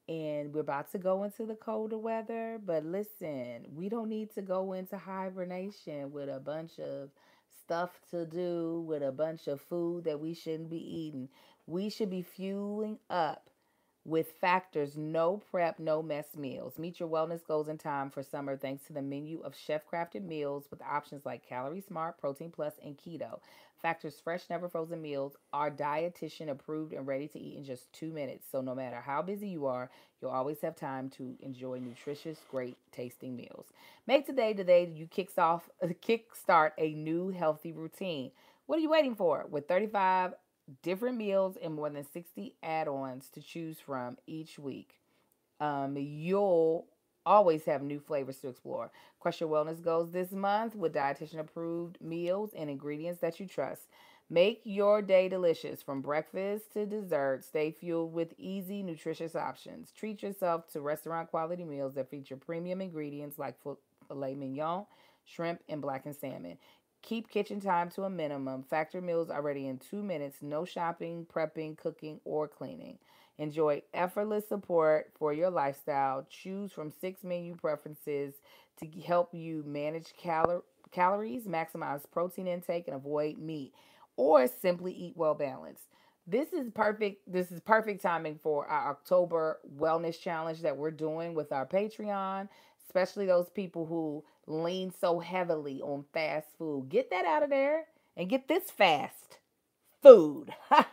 And we're about to go into the colder weather. But listen, we don't need to go into hibernation with a bunch of stuff to do, with a bunch of food that we shouldn't be eating. We should be fueling up with Factor's no prep, no mess meals. Meet your wellness goals in time for summer thanks to the menu of chef-crafted meals with options like Calorie Smart, Protein Plus, and Keto. Factor's fresh, never frozen meals are dietitian approved and ready to eat in just two minutes. So no matter how busy you are, you'll always have time to enjoy nutritious, great tasting meals. Make today the day you kicks off, kickstart a new healthy routine. What are you waiting for? With thirty-five different meals and more than sixty add-ons to choose from each week, um, you'll always have new flavors to explore. Crush your wellness goals this month with dietitian approved meals and ingredients that you trust. Make your day delicious from breakfast to dessert. Stay fueled with easy, nutritious options. Treat yourself to restaurant quality meals that feature premium ingredients like filet mignon, shrimp, and blackened salmon. Keep kitchen time to a minimum. Factor meals are ready in two minutes. No shopping, prepping, cooking, or cleaning. Enjoy effortless support for your lifestyle. Choose from six menu preferences to help you manage calor- calories, maximize protein intake, and avoid meat, or simply eat well balanced. This is perfect. This is perfect timing for our October wellness challenge that we're doing with our Patreon, especially those people who lean so heavily on fast food. Get that out of there and get this fast food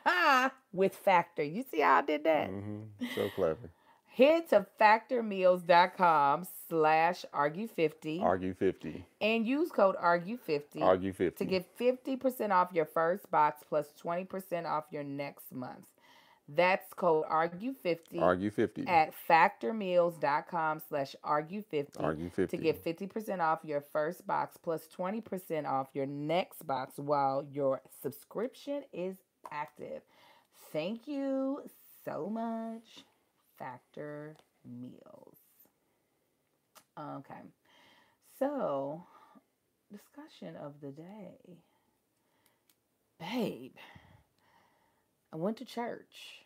with Factor. You see how I did that? Mm-hmm. So clever. Head to factormeals.com slash argue50 Argue fifty. and use code argue fifty Argue fifty. to get fifty percent off your first box plus twenty percent off your next month. That's code argue fifty Argue fifty. at factormeals.com slash argue50 Argue fifty. to get fifty percent off your first box plus twenty percent off your next box while your subscription is active. Thank you so much, Factor Meals. Okay, so discussion of the day. Babe, I went to church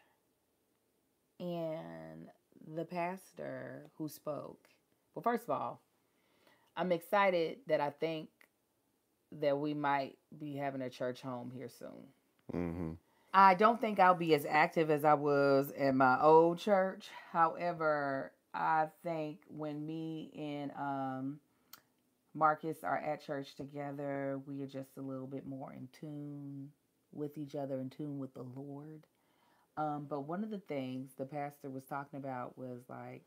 and the pastor who spoke, well, first of all, I'm excited that I think that we might be having a church home here soon. Mm-hmm. I don't think I'll be as active as I was at my old church. However, I think when me and um, Marcus are at church together, we are just a little bit more in tune with each other, in tune with the Lord. Um, but one of the things the pastor was talking about was like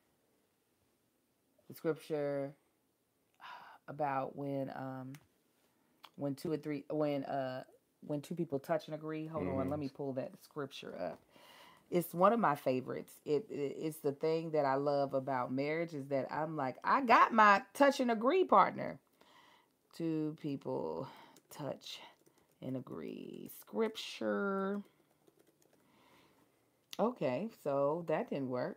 the scripture about when um, when two or three when uh when two people touch and agree. Hold mm-hmm. on, let me pull that scripture up. It's one of my favorites. It, it it's the thing that I love about marriage is that I'm like, I got my touch and agree partner. Two people touch and agree. Scripture. Okay, so that didn't work.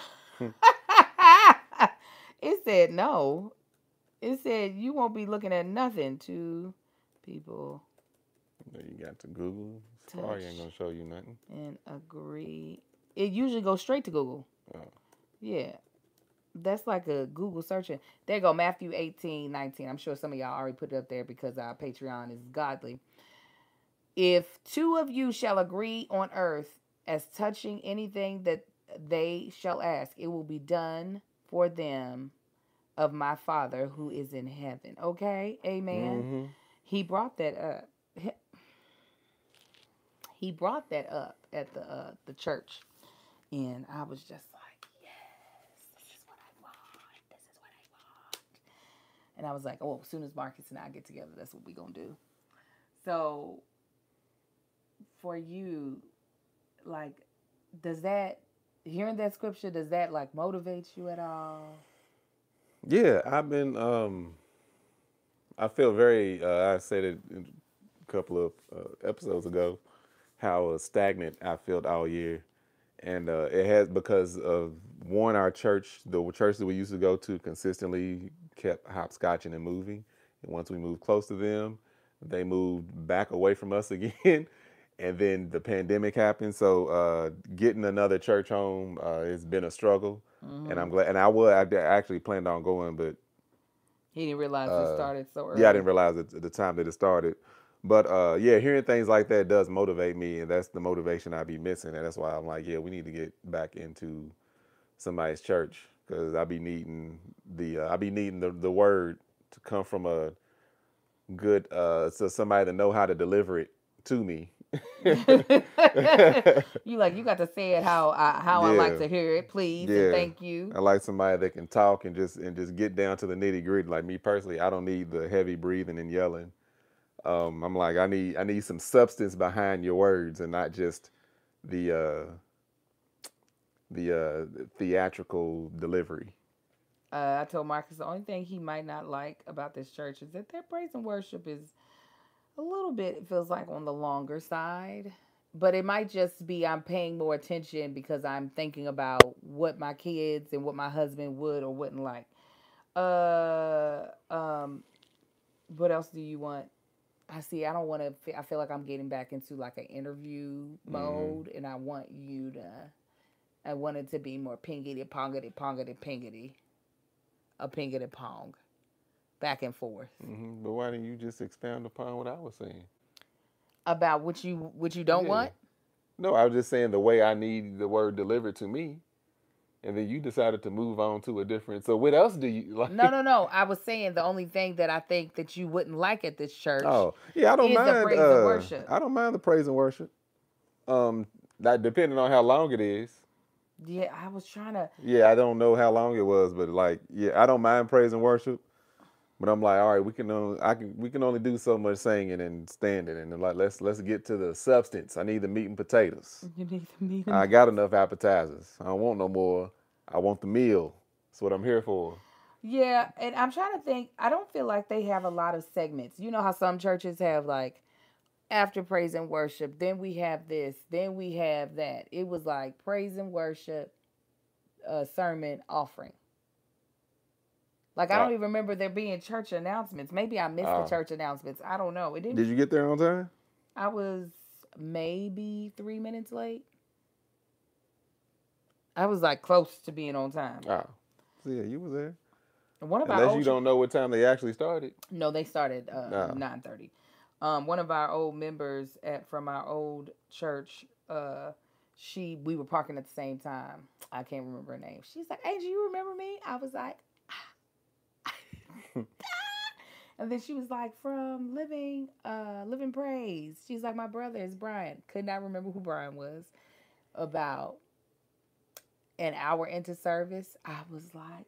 It said no. It said you won't be looking at nothing. Two people. You got to Google. Safari ain't gonna show you nothing. And agree. It usually goes straight to Google. Oh. Yeah. That's like a Google searching. There you go, Matthew eighteen nineteen. I'm sure some of y'all already put it up there because our Patreon is godly. If two of you shall agree on earth as touching anything that they shall ask, it will be done for them of my Father who is in heaven. Okay? Amen. Mm-hmm. He brought that up. He brought that up at the uh, the church. And I was just like, yes, this is what I want. This is what I want. And I was like, oh, as soon as Marcus and I get together, that's what we're going to do. So for you, like, does that, hearing that scripture, does that like motivate you at all? Yeah, I've been, um, I feel very, uh, I said it a couple of uh, episodes ago, how uh, stagnant I felt all year. And uh, it has, because of one, our church, the church that we used to go to consistently kept hopscotching and moving. And once we moved close to them, they moved back away from us again. and then the pandemic happened. So uh, getting another church home uh, has been a struggle, Mm-hmm. and I'm glad. And I was I actually planned on going, but He didn't realize uh, it started so early. yeah, I didn't realize it at the time that it started. But uh, yeah, hearing things like that does motivate me, and that's the motivation I be missing, and that's why I'm like, yeah, we need to get back into somebody's church because I be needing the uh, I be needing the, the word to come from a good uh, so somebody to know how to deliver it to me. You like you got to say it how I how I like Yeah. to hear it, please, Yeah, and thank you. I like somebody that can talk and just and just get down to the nitty gritty. Like me personally, I don't need the heavy breathing and yelling. Um, I'm like I need I need some substance behind your words and not just the uh, the uh, theatrical delivery. Uh, I told Marcus the only thing he might not like about this church is that their praise and worship is a little bit, it feels like, on the longer side. But it might just be I'm paying more attention because I'm thinking about what my kids and what my husband would or wouldn't like. Uh, um, what else do you want? I see. I don't want to. I feel like I'm getting back into like an interview mode, mm-hmm. and I want you to. I want it to be more pingity, pongity, pongity, pingity, a pingity pong, back and forth. Mm-hmm. But why didn't you just expound upon what I was saying about what you what you don't yeah. want? No, I was just saying the way I need the word delivered to me. And then you decided to move on to a different. So what else do you like? No, no, no. I was saying the only thing that I think that you wouldn't like at this church. Oh, yeah, I don't is mind the praise uh, and worship. I don't mind the praise and worship. Um, that depending on how long it is. Yeah, I was trying to. Yeah, I don't know how long it was, but like, yeah, I don't mind praise and worship. But I'm like, all right, we can only I can we can only do so much singing and standing, and like let's let's get to the substance. I need the meat and potatoes. You need the meat. And I got enough appetizers. I don't want no more. I want the meal. That's what I'm here for. Yeah, and I'm trying to think. I don't feel like they have a lot of segments. You know how some churches have like after praise and worship, then we have this, then we have that. It was like praise and worship, uh, sermon, offering. Like, I don't even remember there being church announcements. Maybe I missed uh, the church announcements. I don't know. It didn't. Did you get there on time? I was maybe three minutes late. I was, like, close to being on time. Oh. So, yeah, you was there. One of Unless our you don't know what time they actually started. No, they started uh, no. nine thirty. Um, one of our old members at from our old church, uh, she we were parking at the same time. I can't remember her name. She's like, hey, do you remember me? I was like, and then she was like, from Living uh Living Praise. She's like, my brother is Brian. Could not remember who Brian was. About an hour into service, I was like,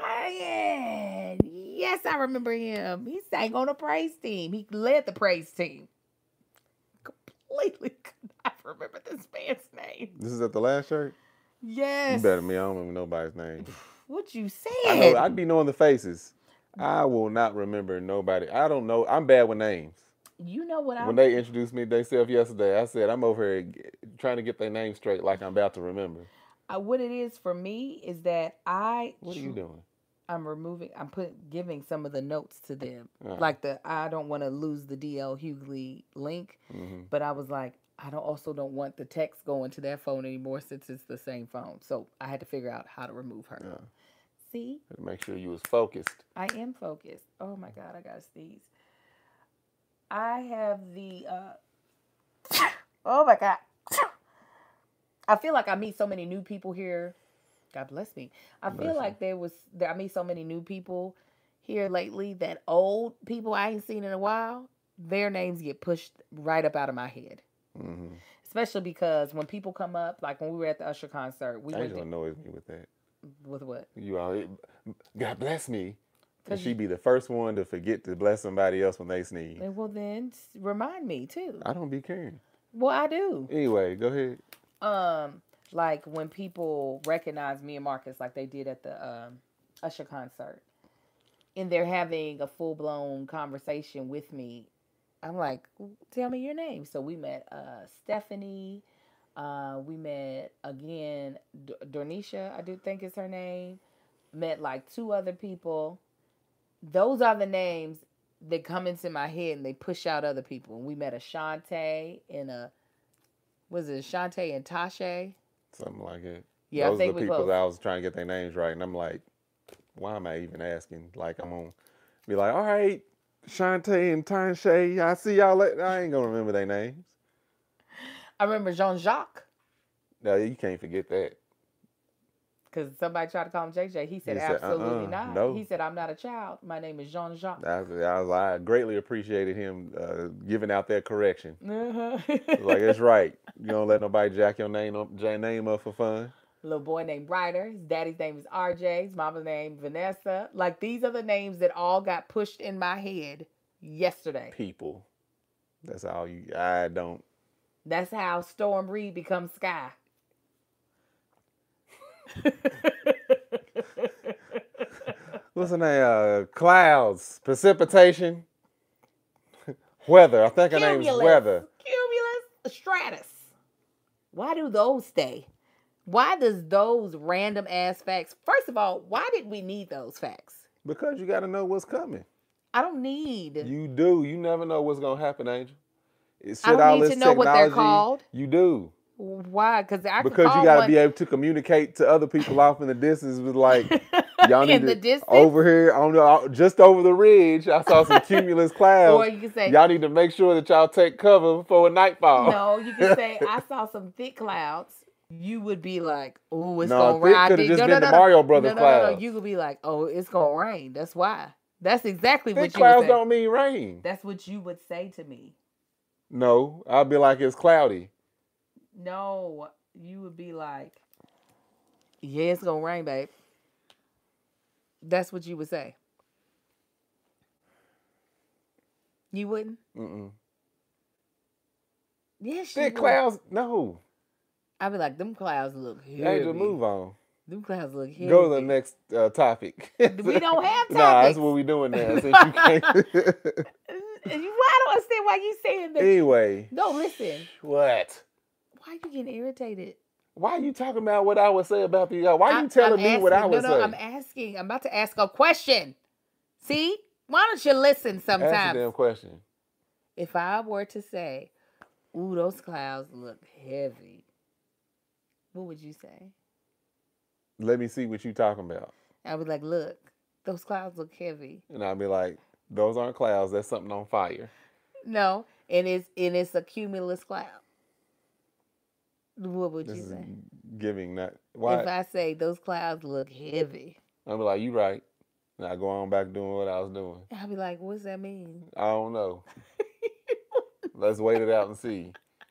Brian. Yes, I remember him. He sang on the praise team. He led the praise team. Completely could not remember this man's name. This is at the last church? Yes. You better than me. I don't remember nobody's name. What you said? I know, I'd be knowing the faces. I will not remember nobody. I don't know. I'm bad with names. You know what I When they introduced me themselves yesterday, I said, I'm over here trying to get their name straight like I'm about to remember. Uh, what it is for me is that I... What are you doing? I'm removing, I'm put, giving some of the notes to them. Uh-huh. Like the, I don't want to lose the D L Hughley link, mm-hmm. but I was like, I don't also don't want the text going to their phone anymore since it's the same phone. So I had to figure out how to remove her. Yeah. See? Make sure you was focused. I am focused. Oh my God, I got to sneeze. I have the, uh, oh my God. I feel like I meet so many new people here. God bless me. I bless feel you. Like there was, I meet so many new people here lately that old people I ain't seen in a while, their names get pushed right up out of my head. Mm-hmm. Especially because when people come up, like when we were at the Usher concert, we Angel annoys me with that. With what? You all, God bless me. And she be the first one to forget to bless somebody else when they sneeze. Well, then remind me too. I don't be caring. Well, I do. Anyway, go ahead. Um, like when people recognize me and Marcus, like they did at the um, Usher concert, and they're having a full blown conversation with me. I'm like, tell me your name. So we met uh, Stephanie. Uh, we met again, D- Dornisha, I do think is her name. Met like two other people. Those are the names that come into my head and they push out other people. And we met Ashante and a Was it Shantae and Tasha? Something like that. Yeah, Those I think are the we people close. that I was trying to get their names right, and I'm like, why am I even asking? Like, I'm gonna be like, all right, Shantae and Tasha, I see y'all. Later. I ain't gonna remember their names. I remember Jean-Jacques. No, you can't forget that. Because somebody tried to call him J J. He said, He said, absolutely uh-uh, not. no. He said, I'm not a child. My name is Jean-Jacques. I, I, was, I greatly appreciated him uh, giving out that correction. Uh-huh. Like, it's right. You don't let nobody jack your name up, J name up for fun. Little boy named Ryder. His daddy's name is R J. His mama's name Vanessa. Like, these are the names that all got pushed in my head yesterday. People. That's all you, I don't. That's how Storm Reed becomes Sky. What's the name? Uh, clouds, precipitation, weather. I think her name's Cumulus. Weather. Cumulus, stratus. Why do those stay? Why does those random ass facts? First of all, why did we need those facts? Because you got to know what's coming. I don't need. You do. You never know what's gonna happen, Angel. It's I don't all need this to know what they're technology, called. You do. Why? Because I can Because call you got to one- be able to communicate to other people off in the distance. With like, y'all need in the to, distance. over here on the just over the ridge. I saw some cumulus clouds. Or you can say, y'all need to make sure that y'all take cover before a nightfall. no, you can say, I saw some thick clouds. You would be like, oh, it's No, gonna thick rain. I coulda did- just no, been no, the no, no. Mario Brothers no, no, no, no. clouds. You could be like, oh, it's gonna rain. That's why. That's exactly Thick what you clouds would say. don't mean rain. That's what you would say to me. No, I'll be like, it's cloudy. No, you would be like, yeah, it's gonna rain, babe. That's what you would say. You wouldn't? Mm-mm. Yes, Thick you would. clouds, no. I'd be like, them clouds look heavy. Angel, move on. Them clouds look heavy. Go to the next uh, topic. We don't have Nah, that's topics. what we doing now. Since you can't. Why I don't understand why you saying that. Anyway. No, listen. What? Why you getting irritated? Why are you talking about what I would say about these guys? Why are I- you telling I'm me what I asking- would no, no, say? I'm asking. I'm about to ask a question. See? Why don't you listen Ask the sometimes? damn question. If I were to say, ooh, those clouds look heavy, what would you say? Let me see what you talking about. I'd be like, look, those clouds look heavy. And I'll be like, those aren't clouds. That's something on fire. No, and it's and it's a cumulus cloud. What would This you is say? giving that. Why? If I say those clouds look heavy, I'll be like, you right. And I go on back doing what I was doing. I'll be like, what's that mean? I don't know. Let's wait it out and see.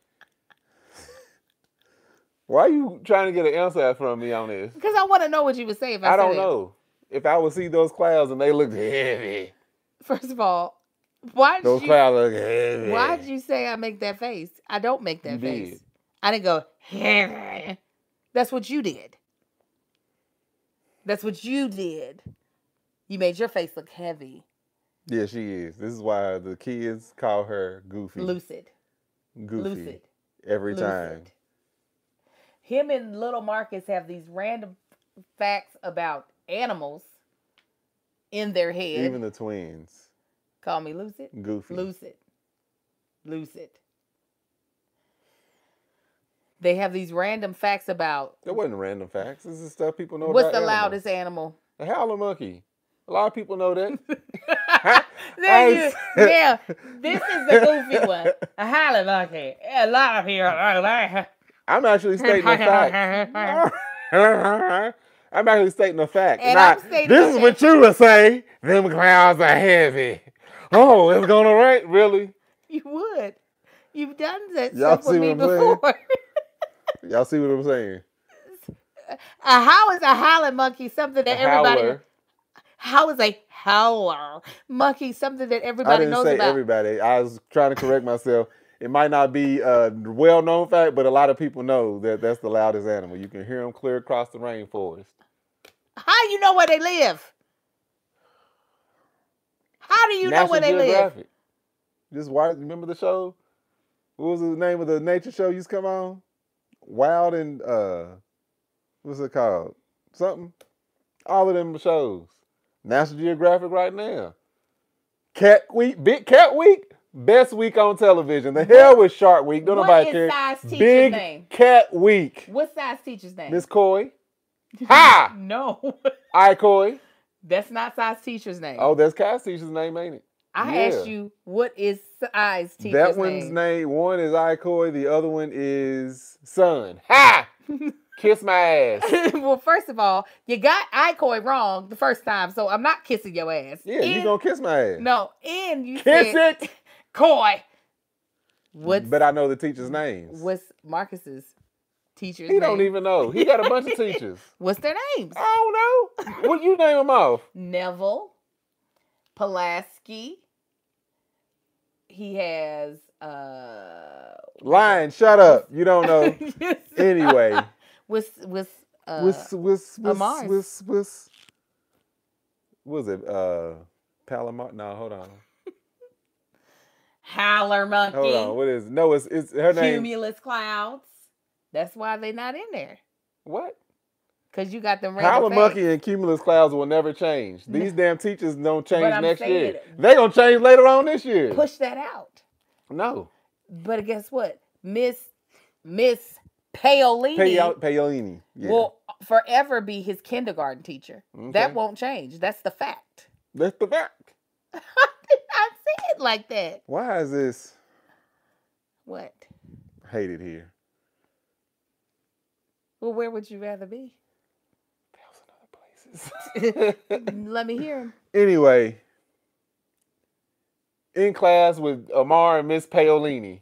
Why are you trying to get an answer from me on this? Because I want to know what you would say if I, I said don't it. know. If I would see those clouds and they look heavy. First of all, why did Those you, clouds look heavy. why did you say I make that face? I don't make that You face. did. I didn't go, heavy. That's what you did. That's what you did. You made your face look heavy. Yeah, she is. This is why the kids call her Goofy. Lucid. Goofy. Lucid. Every Lucid. time. Him and little Marcus have these random facts about animals in their head. Even the twins. Call me Lucid. Goofy. Lucid. Lucid. They have these random facts about That wasn't random facts. This is stuff people know what's about the animals. loudest animal. The howler monkey. A lot of people know that. There you, I- yeah, this is the goofy one. A holler monkey. A lot of people know that. I'm actually stating a fact. I'm actually stating a fact. And Not, I'm stating this a is what you would say. Them clouds are heavy. Oh, it's gonna rain. Really? You would. You've done that Y'all stuff with see me what I'm saying? before. Y'all see what I'm saying? Uh, how is a howler monkey something that A everybody? howler. How is a howler monkey something that I everybody didn't knows say about? everybody. I was trying to correct myself. It might not be a well-known fact, but a lot of people know that that's the loudest animal. You can hear them clear across the rainforest. How you know where they live? How do you know National where they live? Geographic. Just watch. Remember the show? What was the name of the nature show used to come on? Wild and uh, what's it called? Something. All of them shows. National Geographic right now. Cat Week, Big Cat Week. Best week on television. The hell with Shark Week. Don't What nobody is care. Size teacher's Big name? Cat Week. What's Size teacher's name? Miss Coy. Ha! No. I Coy. That's not Size teacher's name. Oh, that's Kai's teacher's name, ain't it? I yeah. asked you, what is Size teacher's That one's name? name. One is I Coy. The other one is Son. Ha! Kiss my ass. Well, first of all, you got Icoi wrong the first time, so I'm not kissing your ass. Yeah, and, you gonna kiss my ass. No, and you Kiss said, it. Coy. What's, But I know the teachers' names. what's Marcus's teacher's He name? don't even know. He got a bunch of teachers. What's their names? I don't know. What you name them off? Neville, Pulaski. He has uh Lion, shut up. You don't know. Anyway. with with uh What's what's Amars. what's what's what's what was it? Uh Palomar? No, hold on. Howler Monkey. Hold on. What is no, it's it's her name. Cumulus Clouds. That's why they not in there. What? Cause you got them random Howler facts. Monkey and Cumulus Clouds will never change. These damn teachers don't change But I'm next saying year. it. They gonna change later on this year. Push that out. No. But guess what? Miss Miss Paolini Pay- Paolini. Yeah. will forever be his kindergarten teacher. Okay. That won't change. That's the fact. That's the fact. I did not say it like that. Why is this What? hated here? Well, where would you rather be? Thousand other places. Let me hear him. Anyway, in class with Amar and Miss Paolini.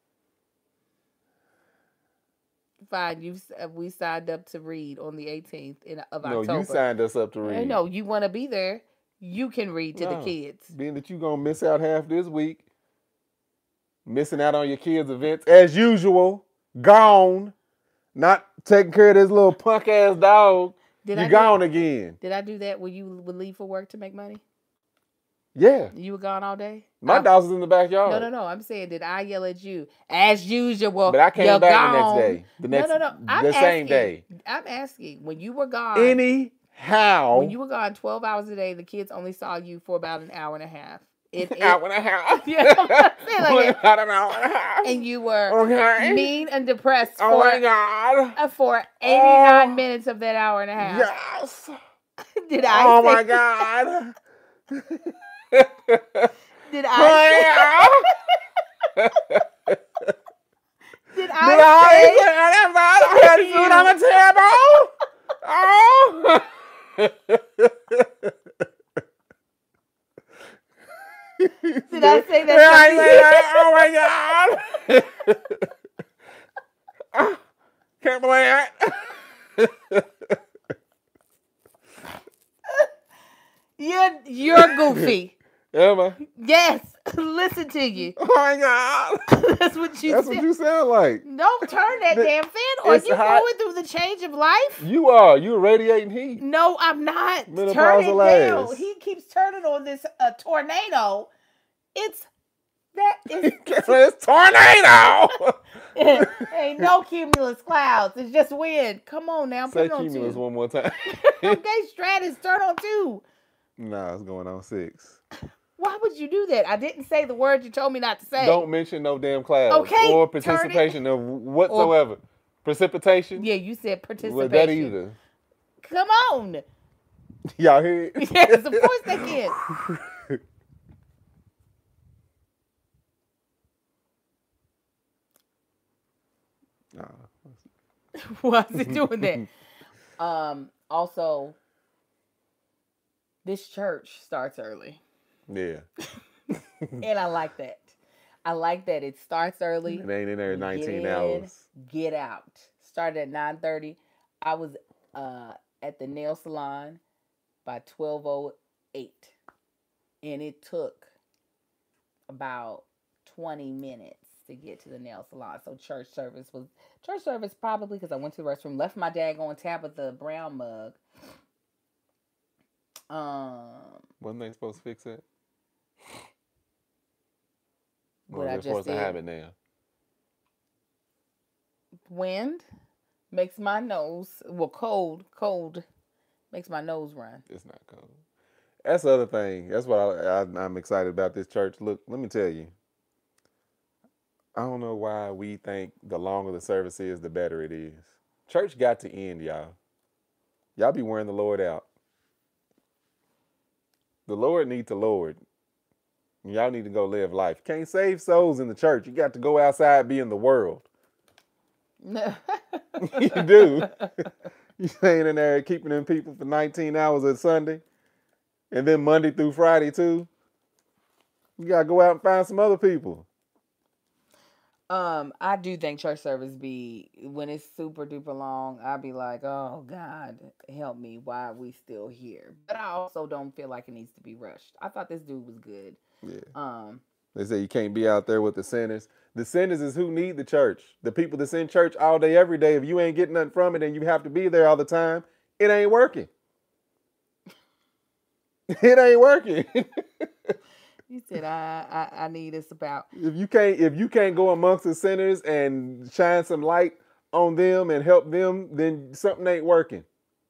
Fine, you uh, we signed up to read on the eighteenth in, of No, October. you signed us up to read. I know you want to be there. You can read to No. the kids. Being that you gonna miss out half this week, missing out on your kids' events as usual, gone, not taking care of this little punk ass dog. Did you I gone do, again. Did I do that when you would leave for work to make money? Yeah, You were gone all day. my I- dog was in the backyard. No, no, no. I'm saying, did I yell at you as usual? But I came you're back gone. the next day. The next, no, no, no. I'm the same asking, day. I'm asking when you were gone. Anyhow, When you were gone twelve hours a day, the kids only saw you for about an hour and a half. It, it, hour and a half. Yeah, I'm not saying like that. About an hour and a half. And you were Okay. mean and depressed Oh for, my God. uh, for eighty-nine Oh. minutes of that hour and a half. Yes. Did I Oh say, my God. Did I say, did Did I I say, say that? I had food on the table. Oh. did I say Did I that? say that? Oh my God. Ah, can't believe it. You're, you're goofy. Am I? Yes, listen to you. Oh my God. That's what you That's said. what you sound like. Don't turn that The- damn fan on. it's You hot. going through the change of life? You are. You're radiating heat. No, I'm not. Turn it Menopausal down. ass. He keeps turning on this uh, tornado. It's that is It's tornado. ain't no cumulus clouds. It's just wind. Come on now, put Say it on cumulus two. one more time. Okay, Stratus, turn on two. Nah, it's going on six. Why would you do that? I didn't say the word you told me not to say. Don't mention no damn clouds Okay, or turn it- participation of whatsoever. Precipitation? Yeah, you said participation. Well, that either. Come on. Y'all hear it? Yes, of course they can. Nah. Why is it doing that? Um, also, this church starts early. Yeah. And I like that. I like that it starts early. It ain't in there Get nineteen in, hours. Get out. Started at nine thirty. I was uh, at the nail salon by twelve oh eight. And it took about twenty minutes to get to the nail salon. So church service was church service probably because I went to the restroom, left my daggone Tabitha Brown mug. Um, Wasn't they supposed to fix that? What Or I they're just supposed to did. have it now. wind makes my nose well cold. Cold makes my nose run. It's not cold. That's the other thing. That's what I, I, I'm excited about this church. Look, let me tell you. I don't know why we think the longer the service is, the better it is. Church got to end, y'all. Y'all be wearing the Lord out. The Lord needs the Lord. Y'all need to go live life. You can't save souls in the church. You got to go outside, be in the world. You do. You staying in there keeping them people for nineteen hours a Sunday, and then Monday through Friday too. You gotta go out and find some other people. Um, I do think church service be when it's super duper long. I'll be like, oh God, help me. Why are we still here? But I also don't feel like it needs to be rushed. I thought this dude was good. Yeah. Um, They say you can't be out there with the sinners. The sinners is who need the church. The people that's in church all day, every day. If you ain't getting nothing from it and you have to be there all the time, it ain't working. It ain't working. he said, I, I I need this about. If you can't, if you can't go amongst the sinners and shine some light on them and help them, then something ain't working.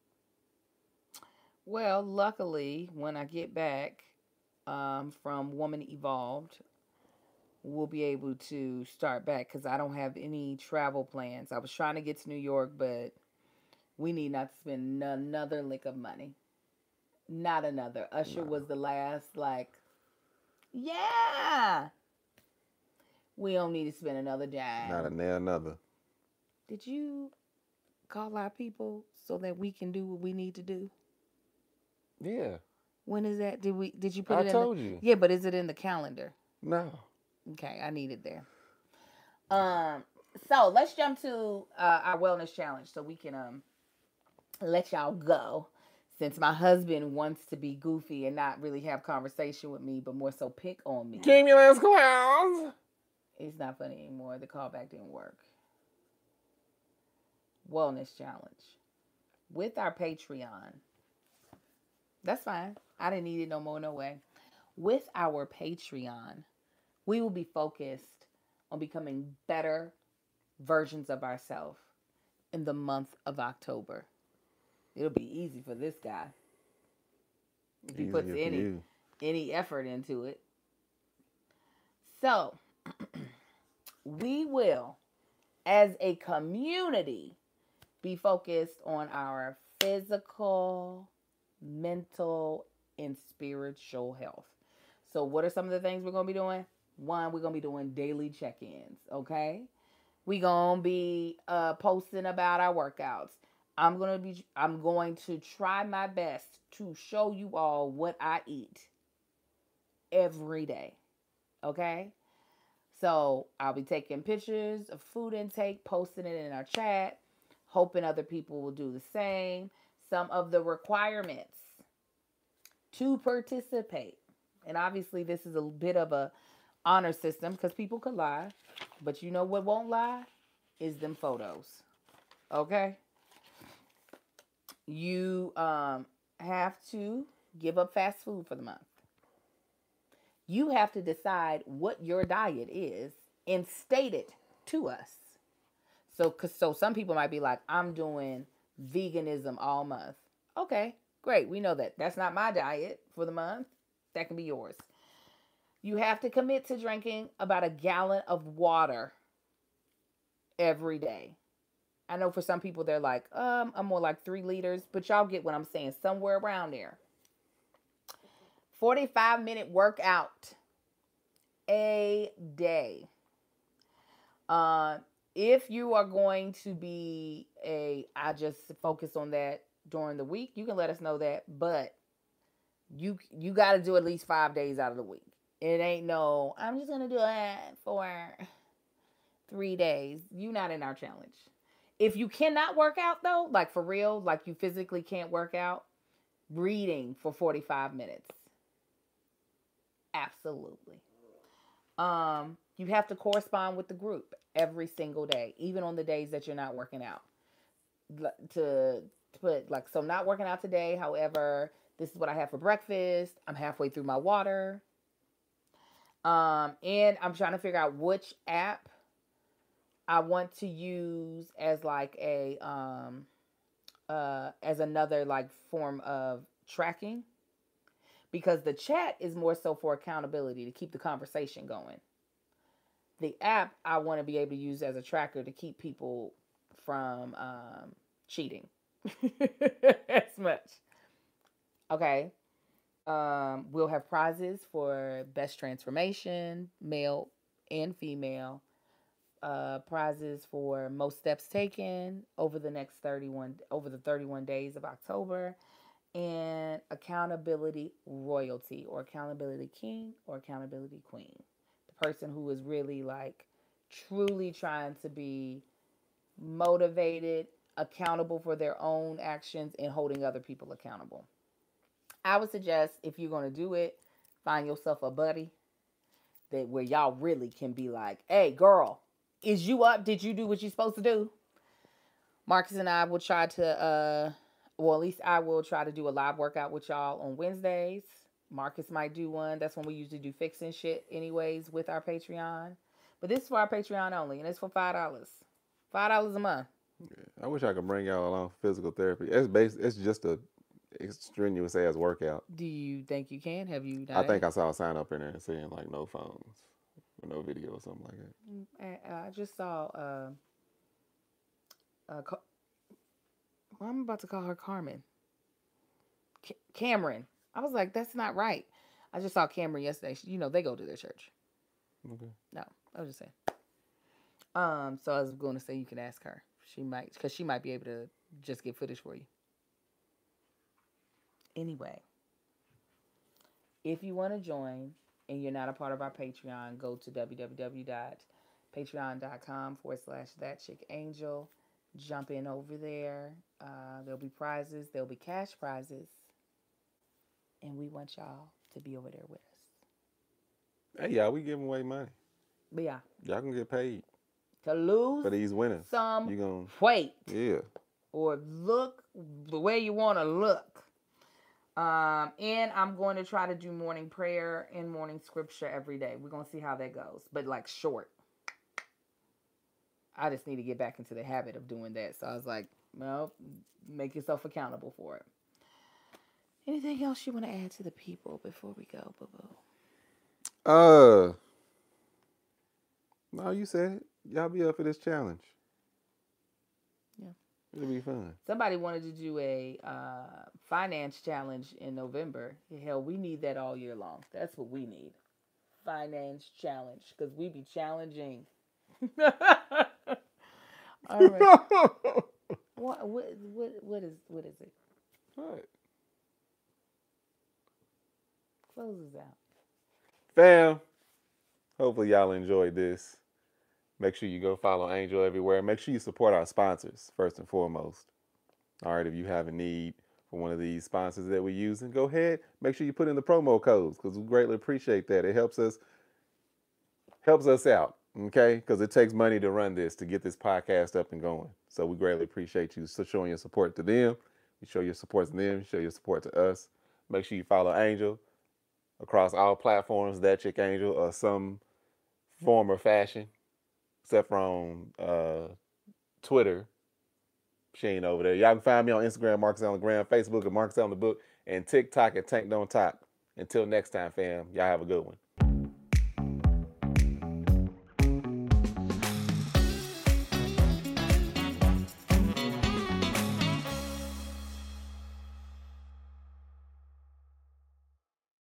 Well, luckily, when I get back um, from Woman Evolved, we'll be able to start back because I don't have any travel plans. I was trying to get to New York, but we need not to spend another lick of money. Not another. Usher No. was the last, like, yeah. We don't need to spend another dime. Not a nail, another. Did you call our people so that we can do what we need to do? Yeah, When is that? Did we? Did you put I it in? told the, you. Yeah, but is it in the calendar? No. Okay, I need it there. Um, so let's jump to uh, our wellness challenge so we can um let y'all go. Since my husband wants to be goofy and not really have conversation with me, but more so pick on me. Cumulus clouds. It's not funny anymore. The callback didn't work. Wellness challenge with our Patreon. That's fine. I didn't need it no more, no way. With our Patreon, we will be focused on becoming better versions of ourselves in the month of October. It'll be easy for this guy if he puts Easier for any you. any effort into it. So, we will, as a community, be focused on our physical, mental, and spiritual health. So what are some of the things we're going to be doing? One, we're going to be doing daily check-ins, okay? We're going to be uh, posting about our workouts. I'm going to be I'm going to try my best to show you all what I eat every day. Okay? So, I'll be taking pictures of food intake, posting it in our chat, hoping other people will do the same. Some of the requirements to participate. And obviously this is a bit of a honor system because people could lie. But you know what won't lie? Is them photos. Okay? You um, have to give up fast food for the month. You have to decide what your diet is and state it to us. So, cause, so some people might be like, I'm doing veganism all month. Okay, great. We know that. That's not my diet for the month. That can be yours. You have to commit to drinking about a gallon of water every day. I know for some people they're like, um, I'm more like three liters, but y'all get what I'm saying. Somewhere around there. forty-five minute workout a day. Uh, if you are going to be a, I just focus on that during the week, you can let us know that, but you you got to do at least five days out of the week. It ain't no, I'm just going to do it for three days. You're not in our challenge. If you cannot work out though, like for real, like you physically can't work out, reading for forty-five minutes. Absolutely. Um, you have to correspond with the group every single day, even on the days that you're not working out. To, to put like, so I'm not working out today. However, this is what I have for breakfast. I'm halfway through my water. Um, and I'm trying to figure out which app I want to use as like a, um, uh, as another like form of tracking. Because the chat is more so for accountability to keep the conversation going. the app I want to be able to use as a tracker to keep people from um, cheating as much. Okay. Um, we'll have prizes for best transformation, male and female. Uh, prizes for most steps taken over the next thirty-one over the thirty-one days of October, and accountability royalty, or accountability king, or accountability queen. The person who is really like truly trying to be motivated, accountable for their own actions, and holding other people accountable. I would suggest, if you're going to do it, find yourself a buddy that where y'all really can be like, hey, girl, is you up? Did you do what you're supposed to do? Marcus and I will try to, uh, well, at least I will try to do a live workout with y'all on Wednesdays. Marcus might do one. That's when we usually do fixing shit anyways with our Patreon. But this is for our Patreon only, and it's for five dollars. five dollars a month. Yeah, I wish I could bring y'all along for physical therapy. It's based, it's just a strenuous ass workout. Do you think you can? Have you done I it? think I saw a sign up in there and saying like no phones or no video or something like that. I, I just saw, uh, uh, well, I'm about to call her Carmen. C- Cameron. I was like, that's not right. I just saw Cameron yesterday. She, you know, they go to their church. Okay. No, I was just saying. Um, so I was going to say you can ask her. She might, because she might be able to just get footage for you. Anyway, if you want to join and you're not a part of our Patreon, go to www.patreon.com forward slash that chick angel. Jump in over there. Uh, there'll be prizes. There'll be cash prizes. And we want y'all to be over there with us. Hey, y'all, we giving away money. But yeah. Y'all can get paid To lose for these winners. some you gonna, weight. Yeah. Or look the way you want to look. Um, and I'm going to try to do morning prayer and morning scripture every day. We're going to see how that goes. But like short. I just need to get back into the habit of doing that. So I was like, well, make yourself accountable for it. Anything else you want to add to the people before we go, boo-boo? Uh, no, you said it. Y'all be up for this challenge. Yeah. It'll be fun. Somebody wanted to do a uh, finance challenge in November. Hell, we need that all year long. That's what we need. Finance challenge. Because we be challenging. All right. what, what, what, what, is, what is it? What? Close us out. Fam, hopefully y'all enjoyed this. Make sure you go follow Angel everywhere. Make sure you support our sponsors, first and foremost. All right, if you have a need for one of these sponsors that we're using, go ahead. Make sure you put in the promo codes because we greatly appreciate that. It helps us helps us out, okay? Because it takes money to run this, to get this podcast up and going. So we greatly appreciate you showing your support to them. You show your support to them. You show your support to us. Make sure you follow Angel across all platforms, That Chick Angel, or some form or fashion. Except for on uh, Twitter. She ain't over there. Y'all can find me on Instagram, Marcus on the Gram, Facebook at Marcus on the Book, and TikTok at Tank Don't Talk. Until next time, fam, y'all have a good one.